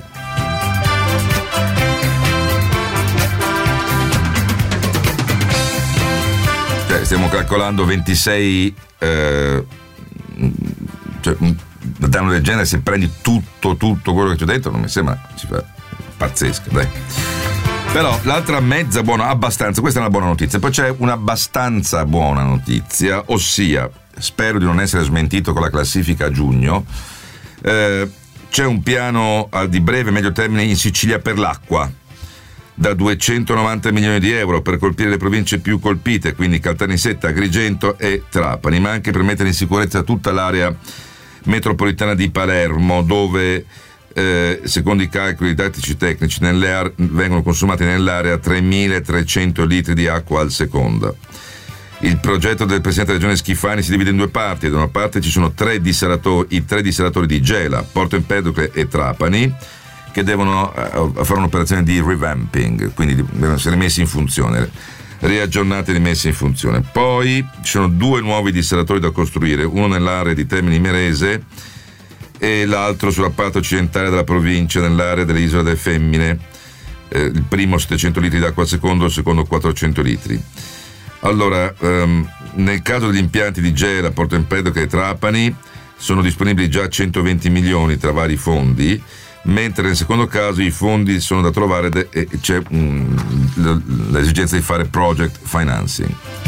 Cioè, stiamo calcolando ventisei eh, cioè, un danno del genere, se prendi tutto tutto quello che c'è dentro, non mi sembra una cifra pazzesca, dai. Però l'altra mezza buona, abbastanza, questa è una buona notizia. Poi c'è un'abbastanza buona notizia, ossia, spero di non essere smentito con la classifica a giugno, eh, c'è un piano di breve e medio termine in Sicilia per l'acqua da duecentonovanta milioni di euro per colpire le province più colpite, quindi Caltanissetta, Agrigento e Trapani, ma anche per mettere in sicurezza tutta l'area metropolitana di Palermo, dove eh, secondo i calcoli didattici tecnici nelle are- vengono consumati nell'area tremilatrecento litri di acqua al secondo. Il progetto del presidente della regione Schifani si divide in due parti. Da una parte ci sono tre dissalatori, i tre dissalatori di Gela, Porto Empedocle e Trapani, che devono eh, fare un'operazione di revamping, quindi devono essere messi in funzione, riaggiornati e rimessi in funzione. Poi ci sono due nuovi dissalatori da costruire, uno nell'area di Termini Imerese e l'altro sulla parte occidentale della provincia, nell'area dell'Isola delle Femmine. Eh, il primo settecento litri d'acqua al secondo, il secondo quattrocento litri. Allora, um, nel caso degli impianti di Gela, Porto Empedocle e Trapani sono disponibili già centoventi milioni tra vari fondi, mentre nel secondo caso i fondi sono da trovare de- e c'è um, l'esigenza di fare project financing.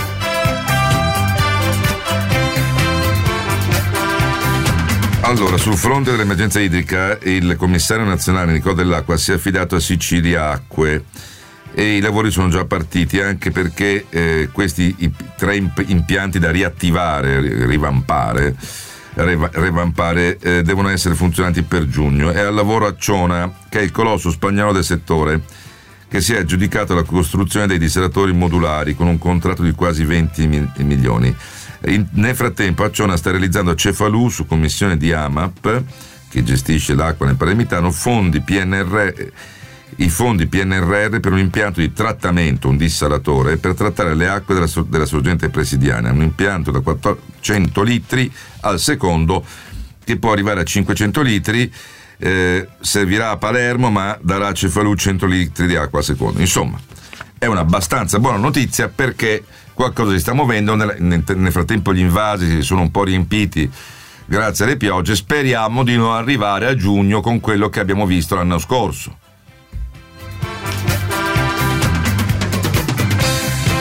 Allora, sul fronte dell'emergenza idrica, il commissario nazionale Nicolò Dell'Acqua si è affidato a Sicilia Acque e i lavori sono già partiti, anche perché eh, questi i, tre imp- impianti da riattivare, rivampare, revampare eh, devono essere funzionanti per giugno. È al lavoro Acciona, che è il colosso spagnolo del settore, che si è aggiudicato la costruzione dei dissalatori modulari con un contratto di quasi venti milioni. In, nel frattempo Acciona sta realizzando a Cefalù, su commissione di AMAP, che gestisce l'acqua nel Palermitano, fondi P N R R, i fondi P N R R per un impianto di trattamento, un dissalatore, per trattare le acque della, della sorgente presidiana, un impianto da quattrocento litri al secondo che può arrivare a cinquecento litri, eh, servirà a Palermo ma darà a Cefalù cento litri di acqua al secondo. Insomma, è un'abbastanza buona notizia, perché qualcosa si sta muovendo. Nel, nel frattempo gli invasi si sono un po' riempiti grazie alle piogge. Speriamo di non arrivare a giugno con quello che abbiamo visto l'anno scorso.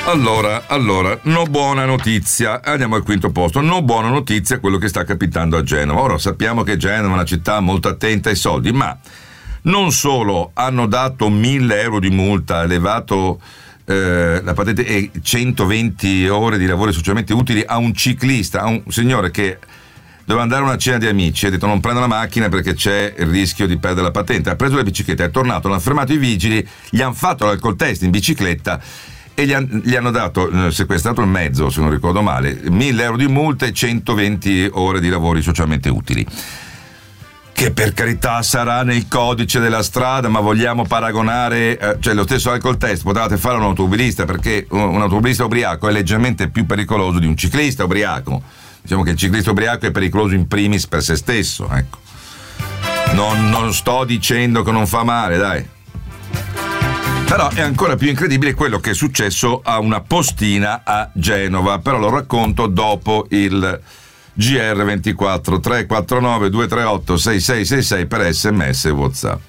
Allora, allora, no buona notizia, andiamo al quinto posto, no buona notizia quello che sta capitando a Genova. Ora sappiamo che Genova è una città molto attenta ai soldi, ma non solo hanno dato mille euro di multa, elevato eh, la patente e centoventi ore di lavori socialmente utili a un ciclista, a un signore che doveva andare a una cena di amici, ha detto non prendo la macchina perché c'è il rischio di perdere la patente, ha preso la bicicletta, è tornato, l'hanno fermato i vigili, gli hanno fatto l'alcol test in bicicletta e gli, han, gli hanno dato, eh, sequestrato il mezzo, se non ricordo male, mille euro di multa e centoventi ore di lavori socialmente utili. Che per carità sarà nel codice della strada, ma vogliamo paragonare, eh, cioè lo stesso alcol test potevate fare un automobilista, perché un, un automobilista ubriaco è leggermente più pericoloso di un ciclista ubriaco. Diciamo che il ciclista ubriaco è pericoloso in primis per se stesso, ecco. Non, non sto dicendo che non fa male, dai. Però è ancora più incredibile quello che è successo a una postina a Genova, però lo racconto dopo il G R ventiquattro. Tre quattro nove due tre otto sei sei sei sei per sms e WhatsApp.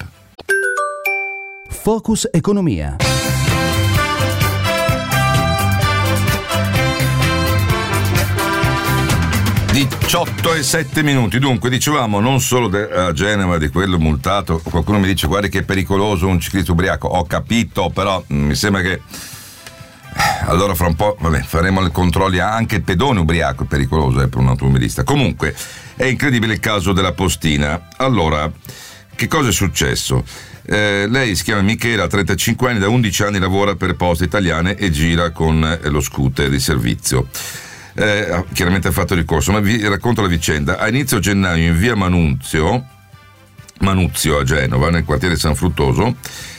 Focus Economia. diciotto e sette minuti. Dunque, dicevamo non solo de, a Genova di quello multato. Qualcuno mi dice guardi che è pericoloso un ciclista ubriaco. Ho capito, però mh, mi sembra che allora fra un po' vabbè, faremo i controlli. Anche il pedone ubriaco è pericoloso eh, per un automobilista. Comunque è incredibile il caso della postina. Allora, che cosa è successo? Eh, lei si chiama Michela, ha trentacinque anni, da undici anni lavora per Poste Italiane e gira con eh, lo scooter di servizio. Eh, chiaramente ha fatto ricorso, ma vi racconto la vicenda. A inizio gennaio in via Manuzio Manuzio a Genova, nel quartiere San Fruttoso,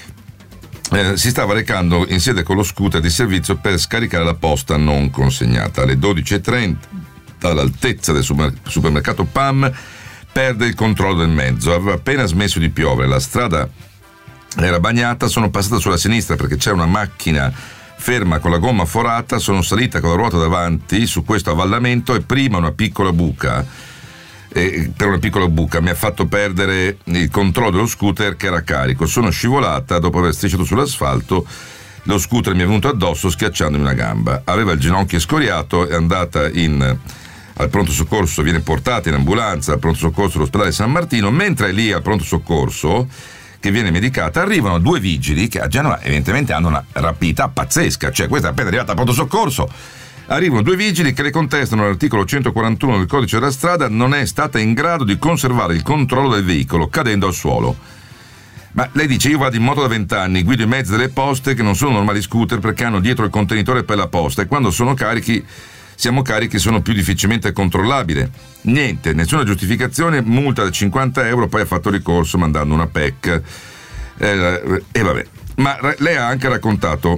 eh, si stava recando in sede con lo scooter di servizio per scaricare la posta non consegnata. Alle dodici e trenta, all'altezza del supermercato P A M, perde il controllo del mezzo. Aveva appena smesso di piovere, la strada era bagnata, sono passata sulla sinistra perché c'è una macchina ferma con la gomma forata, sono salita con la ruota davanti su questo avvallamento e prima una piccola buca, eh, per una piccola buca mi ha fatto perdere il controllo dello scooter che era carico. Sono scivolata, dopo aver strisciato sull'asfalto, lo scooter mi è venuto addosso schiacciandomi una gamba. Aveva il ginocchio scoriato, è andata in, al pronto soccorso, viene portata in ambulanza al pronto soccorso dell'ospedale San Martino. Mentre è lì al pronto soccorso che viene medicata, arrivano due vigili che a Genova evidentemente hanno una rapidità pazzesca, cioè questa è appena arrivata al pronto soccorso, arrivano due vigili che le contestano l'articolo centoquarantuno del codice della strada, non è stata in grado di conservare il controllo del veicolo cadendo al suolo. Ma lei dice io vado in moto da vent'anni, guido i mezzi delle poste che non sono normali scooter perché hanno dietro il contenitore per la posta e quando sono carichi siamo carichi, sono più difficilmente controllabile. Niente, nessuna giustificazione, multa da cinquanta euro, poi ha fatto ricorso mandando una P E C. Eh, e vabbè. Ma lei ha anche raccontato,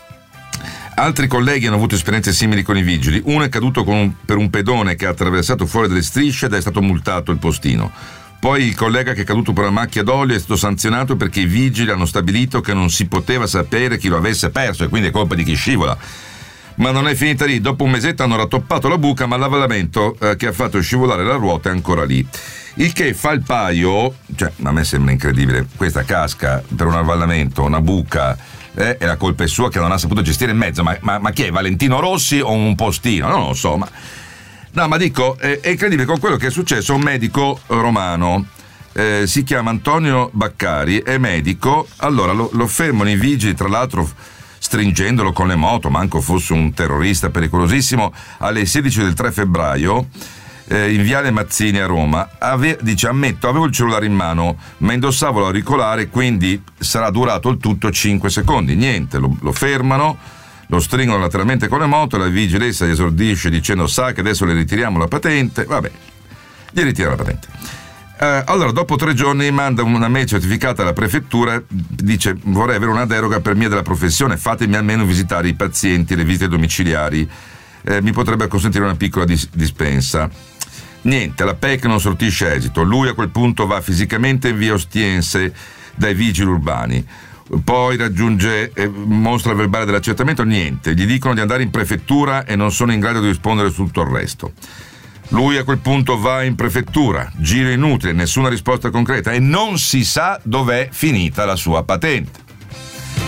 altri colleghi hanno avuto esperienze simili con i vigili. Uno è caduto con un, per un pedone che ha attraversato fuori delle strisce ed è stato multato il postino. Poi il collega che è caduto per una macchia d'olio è stato sanzionato perché i vigili hanno stabilito che non si poteva sapere chi lo avesse perso e quindi è colpa di chi scivola. Ma non è finita lì, dopo un mesetto hanno rattoppato la buca, ma l'avvallamento eh, che ha fatto scivolare la ruota è ancora lì. Il che fa il paio, cioè a me sembra incredibile, questa casca per un avvallamento, una buca, eh, e la colpa è sua che non ha saputo gestire il mezzo, ma, ma, ma chi è, Valentino Rossi o un postino? Non lo so, ma... No, ma dico, eh, è incredibile con quello che è successo a un medico romano, eh, si chiama Antonio Baccari, è medico, allora lo, lo fermano i vigili, tra l'altro stringendolo con le moto, manco fosse un terrorista pericolosissimo, alle sedici del tre febbraio, eh, in Viale Mazzini a Roma. Ave, dice, ammetto, avevo il cellulare in mano, ma indossavo l'auricolare, quindi sarà durato il tutto cinque secondi. Niente, lo, lo fermano, lo stringono lateralmente con le moto, la vigilessa gli esordisce dicendo sa che adesso le ritiriamo la patente, vabbè, gli ritira la patente. Eh, allora dopo tre giorni manda una mail certificata alla prefettura, dice vorrei avere una deroga per mia della professione, fatemi almeno visitare i pazienti, le visite domiciliari, eh, mi potrebbe consentire una piccola dis- dispensa. Niente, la P E C non sortisce esito, lui a quel punto va fisicamente in via Ostiense dai vigili urbani, poi raggiunge, eh, mostra il verbale dell'accertamento, niente, gli dicono di andare in prefettura e non sono in grado di rispondere su tutto il resto. Lui a quel punto va in prefettura, giro inutile, nessuna risposta concreta e non si sa dov'è finita la sua patente.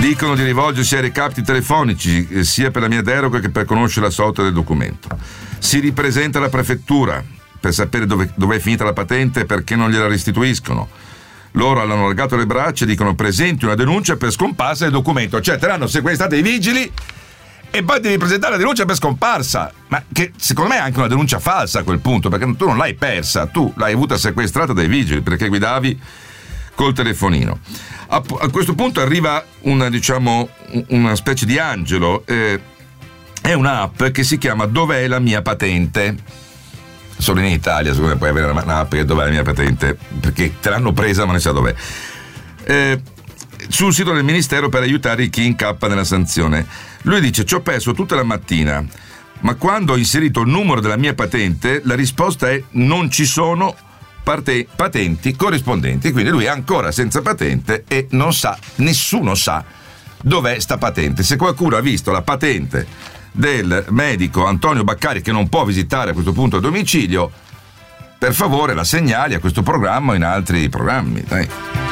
Dicono di rivolgersi ai recapiti telefonici, sia per la mia deroga che per conoscere la sorte del documento. Si ripresenta alla prefettura per sapere dove, dove è finita la patente e perché non gliela restituiscono. Loro hanno allargato le braccia e dicono: presenti una denuncia per scomparsa del documento. Cioè, te l'hanno sequestrato i vigili e poi devi presentare la denuncia per scomparsa. Ma che secondo me è anche una denuncia falsa a quel punto, perché tu non l'hai persa, tu l'hai avuta sequestrata dai vigili perché guidavi col telefonino. A, a questo punto arriva una, diciamo, una specie di angelo. Eh, è un'app che si chiama Dov'è la mia patente? Solo in Italia secondo me puoi avere un'app che Dov'è la mia patente, perché te l'hanno presa ma non sa dov'è. Eh, sul sito del ministero per aiutare chi incappa nella sanzione. Lui dice: ci ho perso tutta la mattina, ma quando ho inserito il numero della mia patente la risposta è: non ci sono parte- patenti corrispondenti. Quindi lui è ancora senza patente e non sa, nessuno sa dov'è sta patente. Se qualcuno ha visto la patente del medico Antonio Baccari, che non può visitare a questo punto il domicilio, per favore la segnali a questo programma o in altri programmi, dai.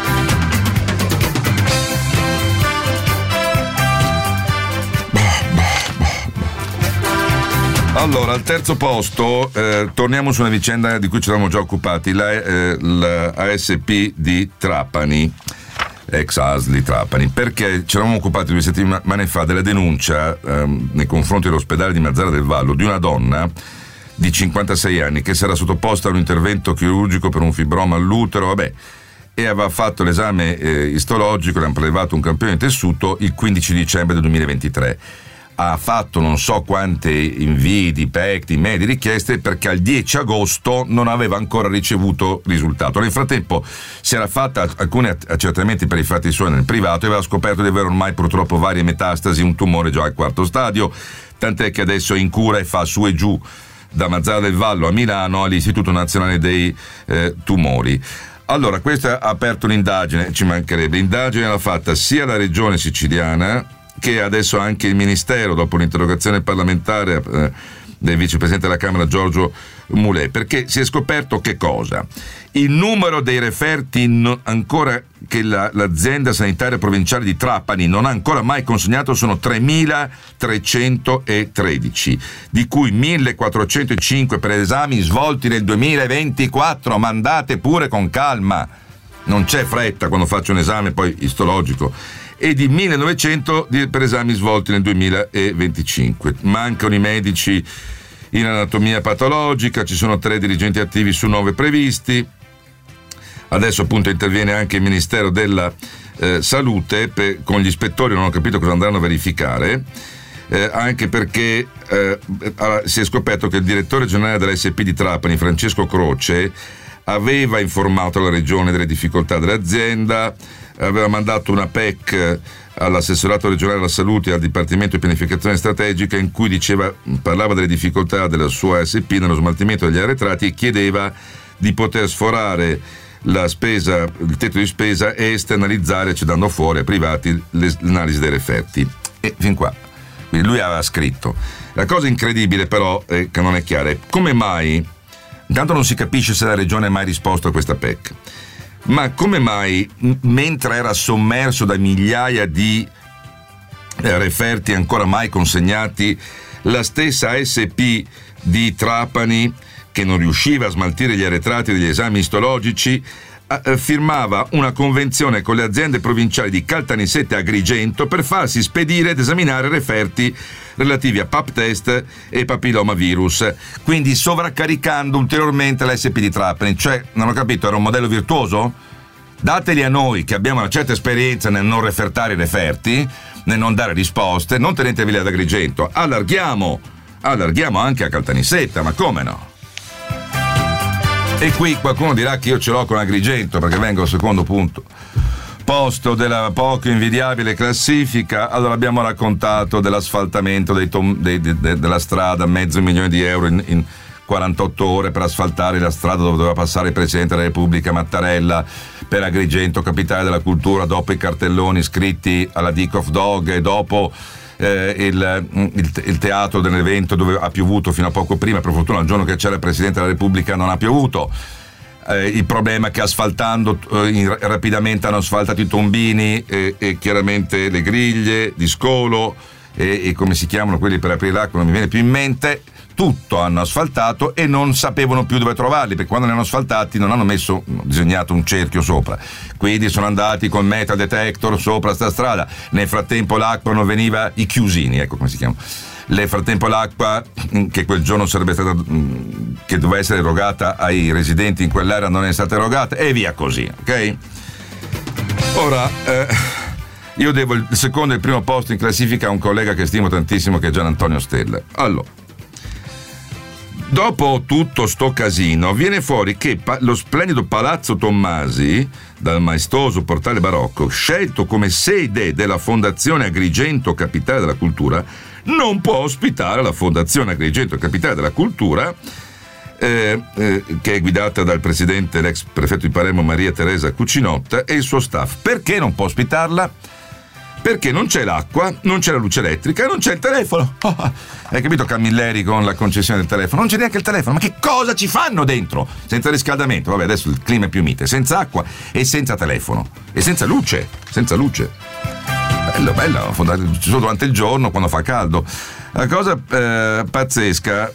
Allora, al terzo posto eh, torniamo su una vicenda di cui ci eravamo già occupati, la, eh, la A S P di Trapani, ex A S L di Trapani, perché ci eravamo occupati due settimane fa della denuncia ehm, nei confronti dell'ospedale di Mazara del Vallo di una donna di cinquantasei anni che si era sottoposta a un intervento chirurgico per un fibroma all'utero, vabbè, e aveva fatto l'esame eh, istologico, le hanno prelevato un campione di tessuto il quindici dicembre del duemilaventitré. Ha fatto non so quante invii di P E C, di email, di richieste, perché al dieci agosto non aveva ancora ricevuto risultato. Nel frattempo si era fatta alcuni accertamenti per i fatti suoi nel privato e aveva scoperto di avere ormai purtroppo varie metastasi, un tumore già al quarto stadio, tant'è che adesso è in cura e fa su e giù da Mazara del Vallo a Milano all'Istituto Nazionale dei eh, Tumori. Allora, questa ha aperto un'indagine, ci mancherebbe. L'indagine l'ha fatta sia la regione siciliana che adesso anche il Ministero, dopo l'interrogazione parlamentare eh, del vicepresidente della Camera Giorgio Mulè, perché si è scoperto che cosa? Il numero dei referti non, ancora che la, l'azienda sanitaria provinciale di Trapani non ha ancora mai consegnato sono tremilatrecentotredici, di cui millequattrocentocinque per esami svolti nel duemilaventiquattro, ma andate pure con calma, non c'è fretta quando faccio un esame poi istologico, e di millenovecento per esami svolti nel duemilaventicinque. Mancano i medici in anatomia patologica, ci sono tre dirigenti attivi su nove previsti. Adesso appunto interviene anche il Ministero della eh, Salute per, con gli ispettori, non ho capito cosa andranno a verificare, eh, anche perché eh, si è scoperto che il direttore generale dell'A S P di Trapani, Francesco Croce, aveva informato la regione delle difficoltà dell'azienda, aveva mandato una P E C all'assessorato regionale della salute e al Dipartimento di Pianificazione Strategica in cui diceva, parlava delle difficoltà della sua A S P nello smaltimento degli arretrati e chiedeva di poter sforare la spesa, il tetto di spesa e esternalizzare, cioè dando fuori ai privati l'analisi dei referti. E fin qua. Quindi lui aveva scritto. La cosa incredibile però, eh, che non è chiara, è come mai, intanto non si capisce se la regione ha mai risposto a questa P E C, ma come mai, m- mentre era sommerso da migliaia di eh, referti ancora mai consegnati, la stessa A S P di Trapani, che non riusciva a smaltire gli arretrati degli esami istologici, eh, firmava una convenzione con le aziende provinciali di Caltanissetta e Agrigento per farsi spedire ed esaminare referti relativi a pap test e papillomavirus, quindi sovraccaricando ulteriormente l'A S P di Trapani. Cioè, non ho capito, era un modello virtuoso? Dateli a noi che abbiamo una certa esperienza nel non refertare i referti, nel non dare risposte, non teneteveli ad Agrigento, allarghiamo, allarghiamo anche a Caltanissetta, ma come no? E qui qualcuno dirà che io ce l'ho con Agrigento perché vengo al secondo punto posto della poco invidiabile classifica. Allora, abbiamo raccontato dell'asfaltamento dei tom, dei, de, de, della strada, mezzo milione di euro in, in quarantotto ore per asfaltare la strada dove doveva passare il Presidente della Repubblica Mattarella per Agrigento, capitale della cultura, dopo i cartelloni scritti alla Dick of Dog e dopo eh, il, il, il teatro dell'evento dove ha piovuto fino a poco prima. Per fortuna il giorno che c'era il Presidente della Repubblica non ha piovuto. eh, il problema che asfaltando eh, in, rapidamente hanno asfaltato i tombini eh, e chiaramente le griglie di scolo e, e come si chiamano quelli per aprire l'acqua, non mi viene più in mente. Tutto hanno asfaltato e non sapevano più dove trovarli, perché quando li hanno asfaltati non hanno messo disegnato un cerchio sopra, quindi sono andati col metal detector sopra sta strada. Nel frattempo l'acqua non veniva, i chiusini, ecco come si chiama. Nel frattempo l'acqua che quel giorno sarebbe stata, che doveva essere erogata ai residenti in quell'area, non è stata erogata, e via così, ok? Ora eh, io devo il secondo e il primo posto in classifica a un collega che stimo tantissimo, che è Gian Antonio Stella. Allora, dopo tutto sto casino viene fuori che pa- lo splendido Palazzo Tommasi, dal maestoso portale barocco, scelto come sede della Fondazione Agrigento Capitale della Cultura, non può ospitare la Fondazione Agrigento Capitale della Cultura, eh, eh, che è guidata dal presidente, l'ex prefetto di Palermo Maria Teresa Cucinotta, e il suo staff. Perché non può ospitarla? Perché non c'è l'acqua, non c'è la luce elettrica e non c'è il telefono. Oh, hai capito Camilleri con la concessione del telefono? Non c'è neanche il telefono. Ma che cosa ci fanno dentro? Senza riscaldamento, vabbè, adesso il clima è più mite, senza acqua e senza telefono e senza luce, senza luce. Bello, bello, solo durante il giorno quando fa caldo. La cosa eh, pazzesca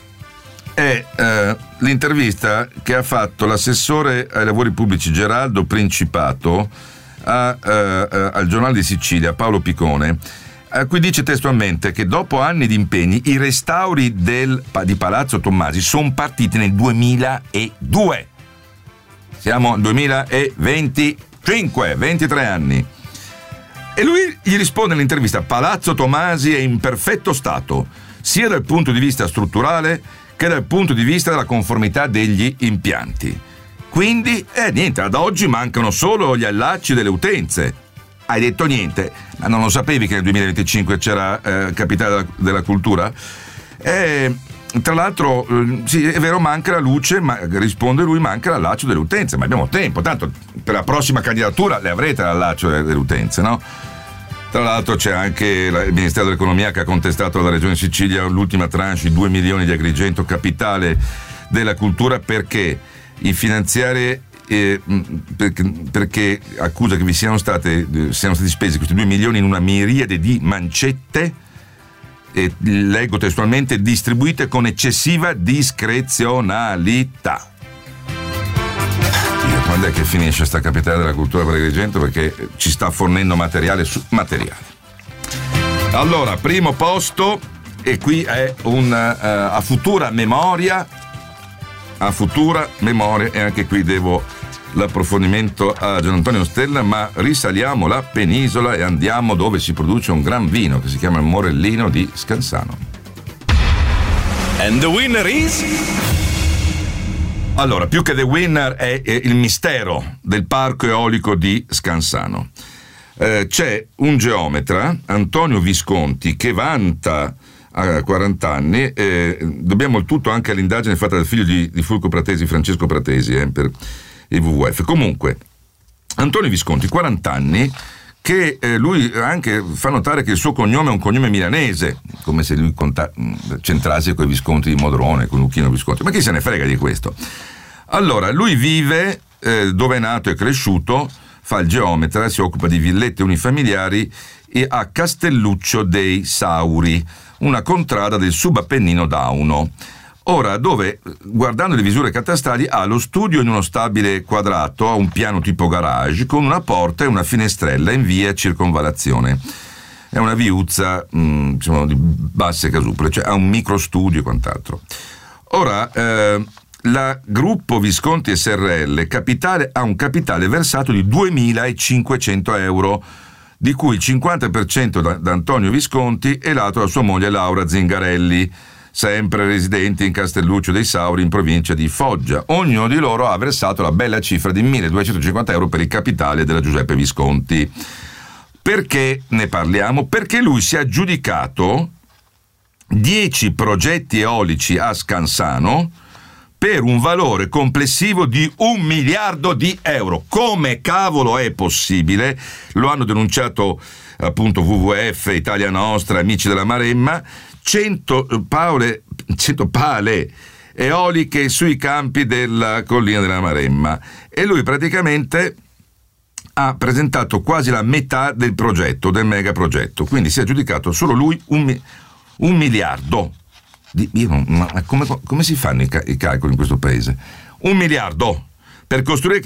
è eh, l'intervista che ha fatto l'assessore ai lavori pubblici Geraldo Principato A, uh, uh, al Giornale di Sicilia, Paolo Picone, a cui dice testualmente che dopo anni di impegni i restauri del, di Palazzo Tommasi sono partiti nel duemiladue. Siamo nel duemilaventicinque, ventitré anni. E lui gli risponde nell'intervista: Palazzo Tommasi è in perfetto stato, sia dal punto di vista strutturale che dal punto di vista della conformità degli impianti. Quindi, eh, niente, ad oggi mancano solo gli allacci delle utenze. Hai detto niente? Ma non lo sapevi che nel duemilaventicinque c'era eh, Capitale della, della Cultura? E, tra l'altro, eh, sì, è vero, manca la luce, ma risponde lui, manca l'allaccio delle utenze. Ma abbiamo tempo, tanto per la prossima candidatura le avrete l'allaccio delle, delle utenze, no? Tra l'altro c'è anche la, il Ministero dell'Economia che ha contestato alla Regione Sicilia l'ultima tranche, i due milioni di Agrigento Capitale della Cultura, perché i finanziari eh, perché, perché accusa che vi siano state siano stati spesi questi due milioni in una miriade di mancette, e leggo testualmente, distribuite con eccessiva discrezionalità. Io, quando è che finisce sta Capitale della Cultura per Agrigento? Perché ci sta fornendo materiale su materiale. Allora, primo posto, e qui è un uh, a futura memoria a futura memoria, e anche qui devo l'approfondimento a Gian Antonio Stella, ma risaliamo la penisola e andiamo dove si produce un gran vino che si chiama il Morellino di Scansano. And the winner is... Allora, più che the winner è, è il mistero del parco eolico di Scansano. Eh, c'è un geometra, Antonio Visconti, che vanta a quaranta anni, eh, dobbiamo il tutto anche all'indagine fatta dal figlio di, di Fulco Pratesi, Francesco Pratesi, eh, per il W W F. Comunque, Antonio Visconti, quaranta anni, che eh, lui anche fa notare che il suo cognome è un cognome milanese, come se lui conta- c'entrasse con i Visconti di Modrone, con Lucchino Visconti, ma chi se ne frega di questo? Allora, lui vive eh, dove è nato e cresciuto, fa il geometra, si occupa di villette unifamiliari e a Castelluccio dei Sauri, una contrada del subappennino dauno. Ora, dove, guardando le visure catastali, ha lo studio in uno stabile quadrato, ha un piano tipo garage, con una porta e una finestrella in via Circonvallazione. È una viuzza, mh, diciamo, di basse casupole, cioè ha un microstudio e quant'altro. Ora, eh, la gruppo Visconti S R L capitale ha un capitale versato di duemilacinquecento euro, di cui il cinquanta per cento da, da Antonio Visconti e l'altro da sua moglie Laura Zingarelli, sempre residenti in Castelluccio dei Sauri in provincia di Foggia. Ognuno di loro ha versato la bella cifra di milleduecentocinquanta euro per il capitale della Giuseppe Visconti. Perché ne parliamo? Perché lui si è aggiudicato dieci progetti eolici a Scansano per un valore complessivo di un miliardo di euro. Come cavolo è possibile? Lo hanno denunciato appunto W W F, Italia Nostra, Amici della Maremma. cento, Paole, cento pale eoliche sui campi della collina della Maremma, e lui praticamente ha presentato quasi la metà del progetto, del megaprogetto, quindi si è aggiudicato solo lui un, un miliardo. Di, io non, ma come, come si fanno i, i calcoli in questo paese? Un miliardo per costruire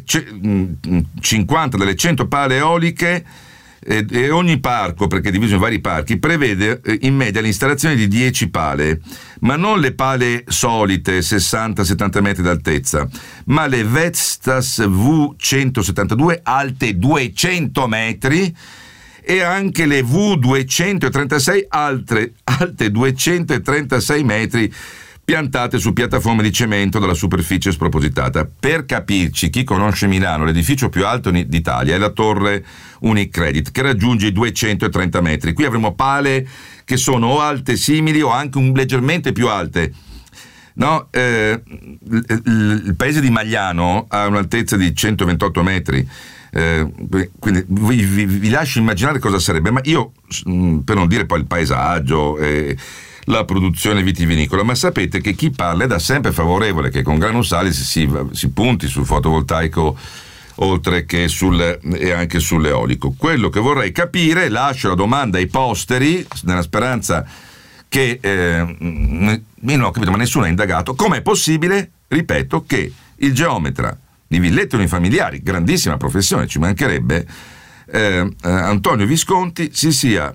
cinquanta delle cento pale eoliche, e, e ogni parco, perché è diviso in vari parchi, prevede in media l'installazione di dieci pale, ma non le pale solite sessanta settanta metri d'altezza, ma le Vestas V centosettantadue alte duecento metri e anche le V duecentotrentasei altre, alte duecentotrentasei metri, piantate su piattaforme di cemento dalla superficie spropositata. Per capirci, chi conosce Milano, l'edificio più alto d'Italia è la torre Unicredit, che raggiunge i duecentotrenta metri. Qui avremo pale che sono o alte simili o anche un leggermente più alte. No, eh, il, il paese di Magliano ha un'altezza di centoventotto metri. Eh, quindi vi, vi, vi lascio immaginare cosa sarebbe, ma io, per non dire poi il paesaggio, eh, la produzione vitivinicola, ma sapete che chi parla è da sempre favorevole che con Granusali si, si, si punti sul fotovoltaico oltre che sul, e anche sull'eolico. Quello che vorrei capire, lascio la domanda ai posteri nella speranza che eh, io non ho capito, ma nessuno ha indagato com'è possibile, ripeto, che il geometra di villette unifamiliari, grandissima professione, ci mancherebbe, eh, eh, Antonio Visconti si sia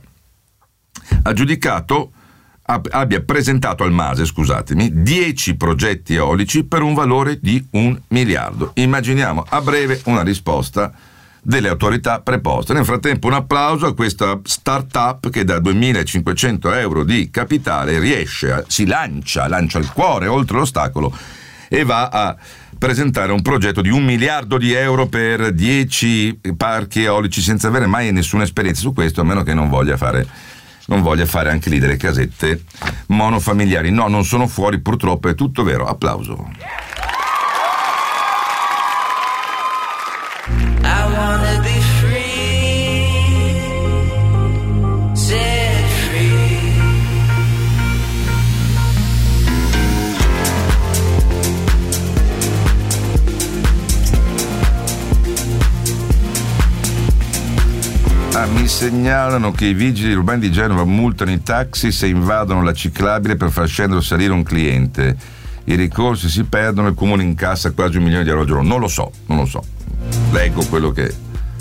aggiudicato, abbia presentato al MASE, scusatemi, dieci progetti eolici per un valore di un miliardo. Immaginiamo a breve una risposta delle autorità preposte. Nel frattempo un applauso a questa start-up che da duemilacinquecento euro di capitale riesce a, si lancia, lancia il cuore oltre l'ostacolo e va a presentare un progetto di un miliardo di euro per dieci parchi eolici senza avere mai nessuna esperienza su questo, a meno che non voglia fare non voglia fare anche lì delle casette monofamiliari. No, non sono fuori, purtroppo, è tutto vero. Applauso. I wanna be free, set free. Ah, mi segnalano che i vigili urbani di Genova multano i taxi se invadono la ciclabile per far scendere o salire un cliente. I ricorsi si perdono, il comune incassa quasi un milione di euro al giorno. Non lo so, non lo so. Leggo quello che...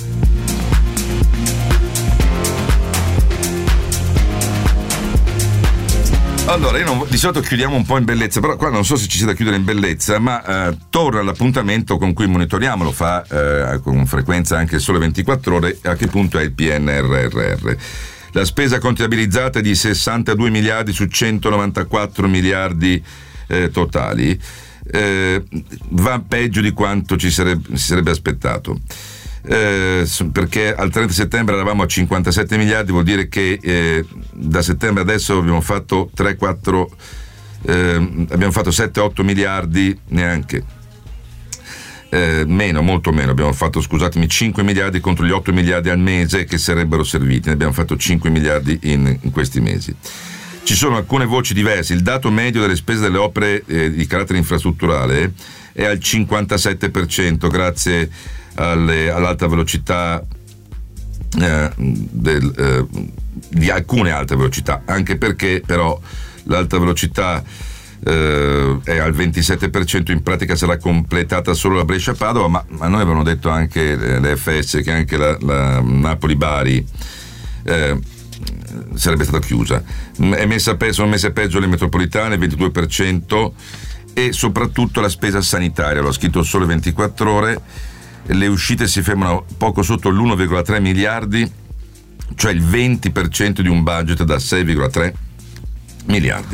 Allora, io non, di solito chiudiamo un po' in bellezza, però qua non so se ci sia da chiudere in bellezza, ma eh, torna l'appuntamento con cui monitoriamo, lo fa eh, con frequenza anche Sole ventiquattro Ore, a che punto è il P N R R R. La spesa contabilizzata è di sessantadue miliardi su centonovantaquattro miliardi eh, totali, eh, va peggio di quanto ci sarebbe, si sarebbe aspettato. Eh, perché al trenta settembre eravamo a cinquantasette miliardi, vuol dire che eh, da settembre adesso abbiamo fatto tre quattro eh, abbiamo fatto sette otto miliardi, neanche eh, meno, molto meno, abbiamo fatto, scusatemi, cinque miliardi contro gli otto miliardi al mese che sarebbero serviti, ne abbiamo fatto cinque miliardi in, in questi mesi. Ci sono alcune voci diverse. Il dato medio delle spese delle opere eh, di carattere infrastrutturale è al cinquantasette per cento grazie Alle, all'alta velocità eh, del, eh, di alcune alte velocità, anche perché però l'alta velocità eh, è al ventisette per cento, in pratica sarà completata solo la Brescia-Padova, ma, ma noi avevano detto anche le F S che anche la, la Napoli-Bari eh, sarebbe stata chiusa. È messa pe- sono messe peggio le metropolitane, ventidue per cento, e soprattutto la spesa sanitaria, l'ho scritto Sole ventiquattro Ore. Le uscite si fermano poco sotto l'uno virgola tre miliardi, cioè il venti per cento di un budget da sei virgola tre miliardi.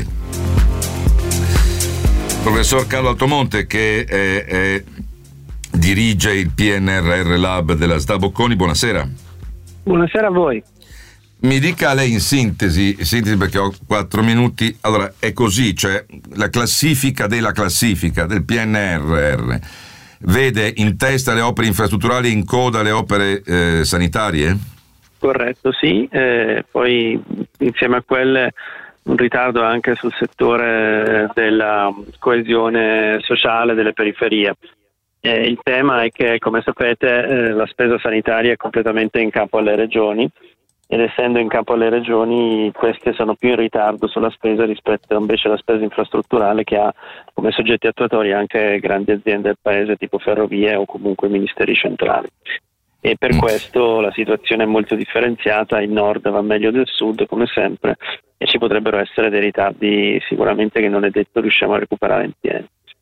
Professor Carlo Altomonte, che è, è, dirige il P N R R Lab della S D A Bocconi, buonasera. Buonasera a voi. Mi dica lei in sintesi, sintesi perché ho quattro minuti. Allora, è così, cioè la classifica della classifica del P N R R vede in testa le opere infrastrutturali e in coda le opere eh, sanitarie? Corretto, sì, eh, poi insieme a quelle un ritardo anche sul settore della coesione sociale delle periferie. Eh, il tema è che, come sapete, eh, la spesa sanitaria è completamente in capo alle regioni, ed essendo in capo alle regioni, queste sono più in ritardo sulla spesa rispetto invece alla spesa infrastrutturale, che ha come soggetti attuatori anche grandi aziende del paese tipo ferrovie o comunque ministeri centrali. E per questo la situazione è molto differenziata, il nord va meglio del sud come sempre, e ci potrebbero essere dei ritardi sicuramente che non è detto riusciamo a recuperare in pieno.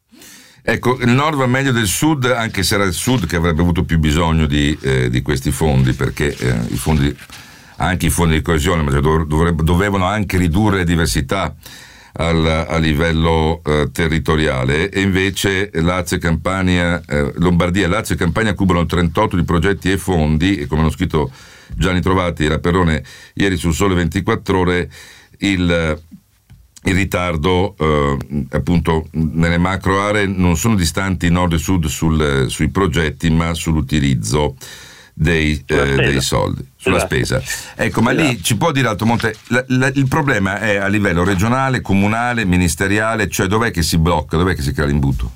Ecco, il nord va meglio del sud, anche se era il sud che avrebbe avuto più bisogno di, eh, di questi fondi, perché eh, i fondi, anche i fondi di coesione, ma dovrebbe, dovevano anche ridurre le diversità al, a livello eh, territoriale, e invece Lazio e Campania, eh, Lombardia, Lazio e Campania cubano trentotto di progetti e fondi, e come hanno scritto Gianni Trovati e la Perrone ieri sul Sole ventiquattro Ore, il, il ritardo eh, appunto nelle macro aree non sono distanti nord e sud sul, sui progetti, ma sull'utilizzo dei, eh, dei soldi, sulla esatto. spesa. Ecco, ma esatto. lì ci può dire Altomonte, la, la, il problema è a livello regionale, comunale, ministeriale, cioè dov'è che si blocca, dov'è che si crea l'imbuto?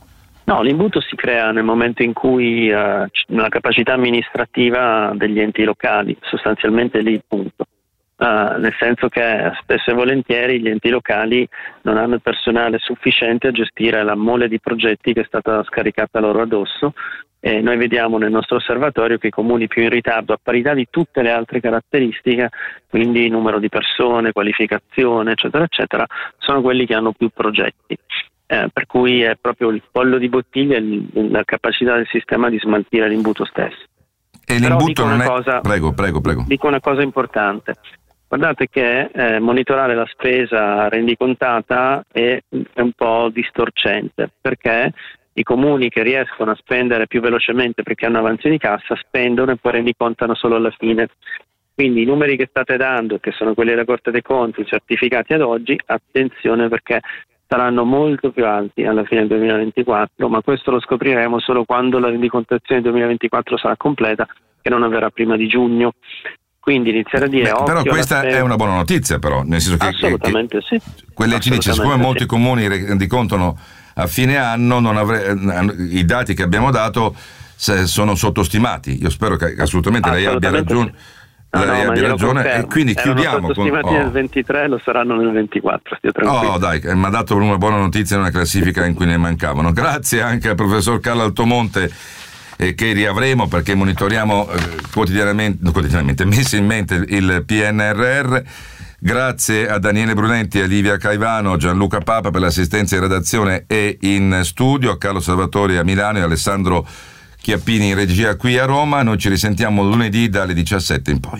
No, l'imbuto si crea nel momento in cui uh, la capacità amministrativa degli enti locali, sostanzialmente lì il punto. Uh, nel senso che spesso e volentieri gli enti locali non hanno il personale sufficiente a gestire la mole di progetti che è stata scaricata loro addosso, e noi vediamo nel nostro osservatorio che i comuni più in ritardo, a parità di tutte le altre caratteristiche, quindi numero di persone, qualificazione, eccetera, eccetera, sono quelli che hanno più progetti. Eh, per cui è proprio il collo di bottiglia e la capacità del sistema di smaltire l'imbuto stesso. E Però l'imbuto non è... Cosa, prego, prego, prego. Dico una cosa importante. Guardate che eh, monitorare la spesa rendicontata è, è un po' distorcente, perché i comuni che riescono a spendere più velocemente perché hanno avanzi di cassa spendono e poi rendicontano solo alla fine. Quindi i numeri che state dando, che sono quelli della Corte dei Conti certificati ad oggi, attenzione, perché saranno molto più alti alla fine del duemilaventiquattro, ma questo lo scopriremo solo quando la rendicontazione del duemilaventiquattro sarà completa, che non avverrà prima di giugno. Quindi iniziare a dire... Beh, però questa è una buona notizia, però, nel senso che... Assolutamente che, sì. Quelle ci dice, siccome molti sì. comuni rendicontano a fine anno, non avre, i dati che abbiamo dato sono sottostimati. Io spero che assolutamente, assolutamente lei abbia ragione. Sì. No, lei no, abbia ragione confermo. E quindi Erano chiudiamo sottostimati con, oh. nel ventitré, lo saranno nel ventiquattro. Oh dai, mi ha dato una buona notizia in una classifica in cui ne mancavano. Grazie anche al professor Carlo Altomonte, eh, che riavremo perché monitoriamo eh, quotidianamente, quotidianamente mensilmente il P N R R. Grazie a Daniele Brunenti, a Livia Caivano, Gianluca Papa per l'assistenza in redazione e in studio, a Carlo Salvatori a Milano e Alessandro Chiappini in regia qui a Roma. Noi ci risentiamo lunedì dalle diciassette in poi.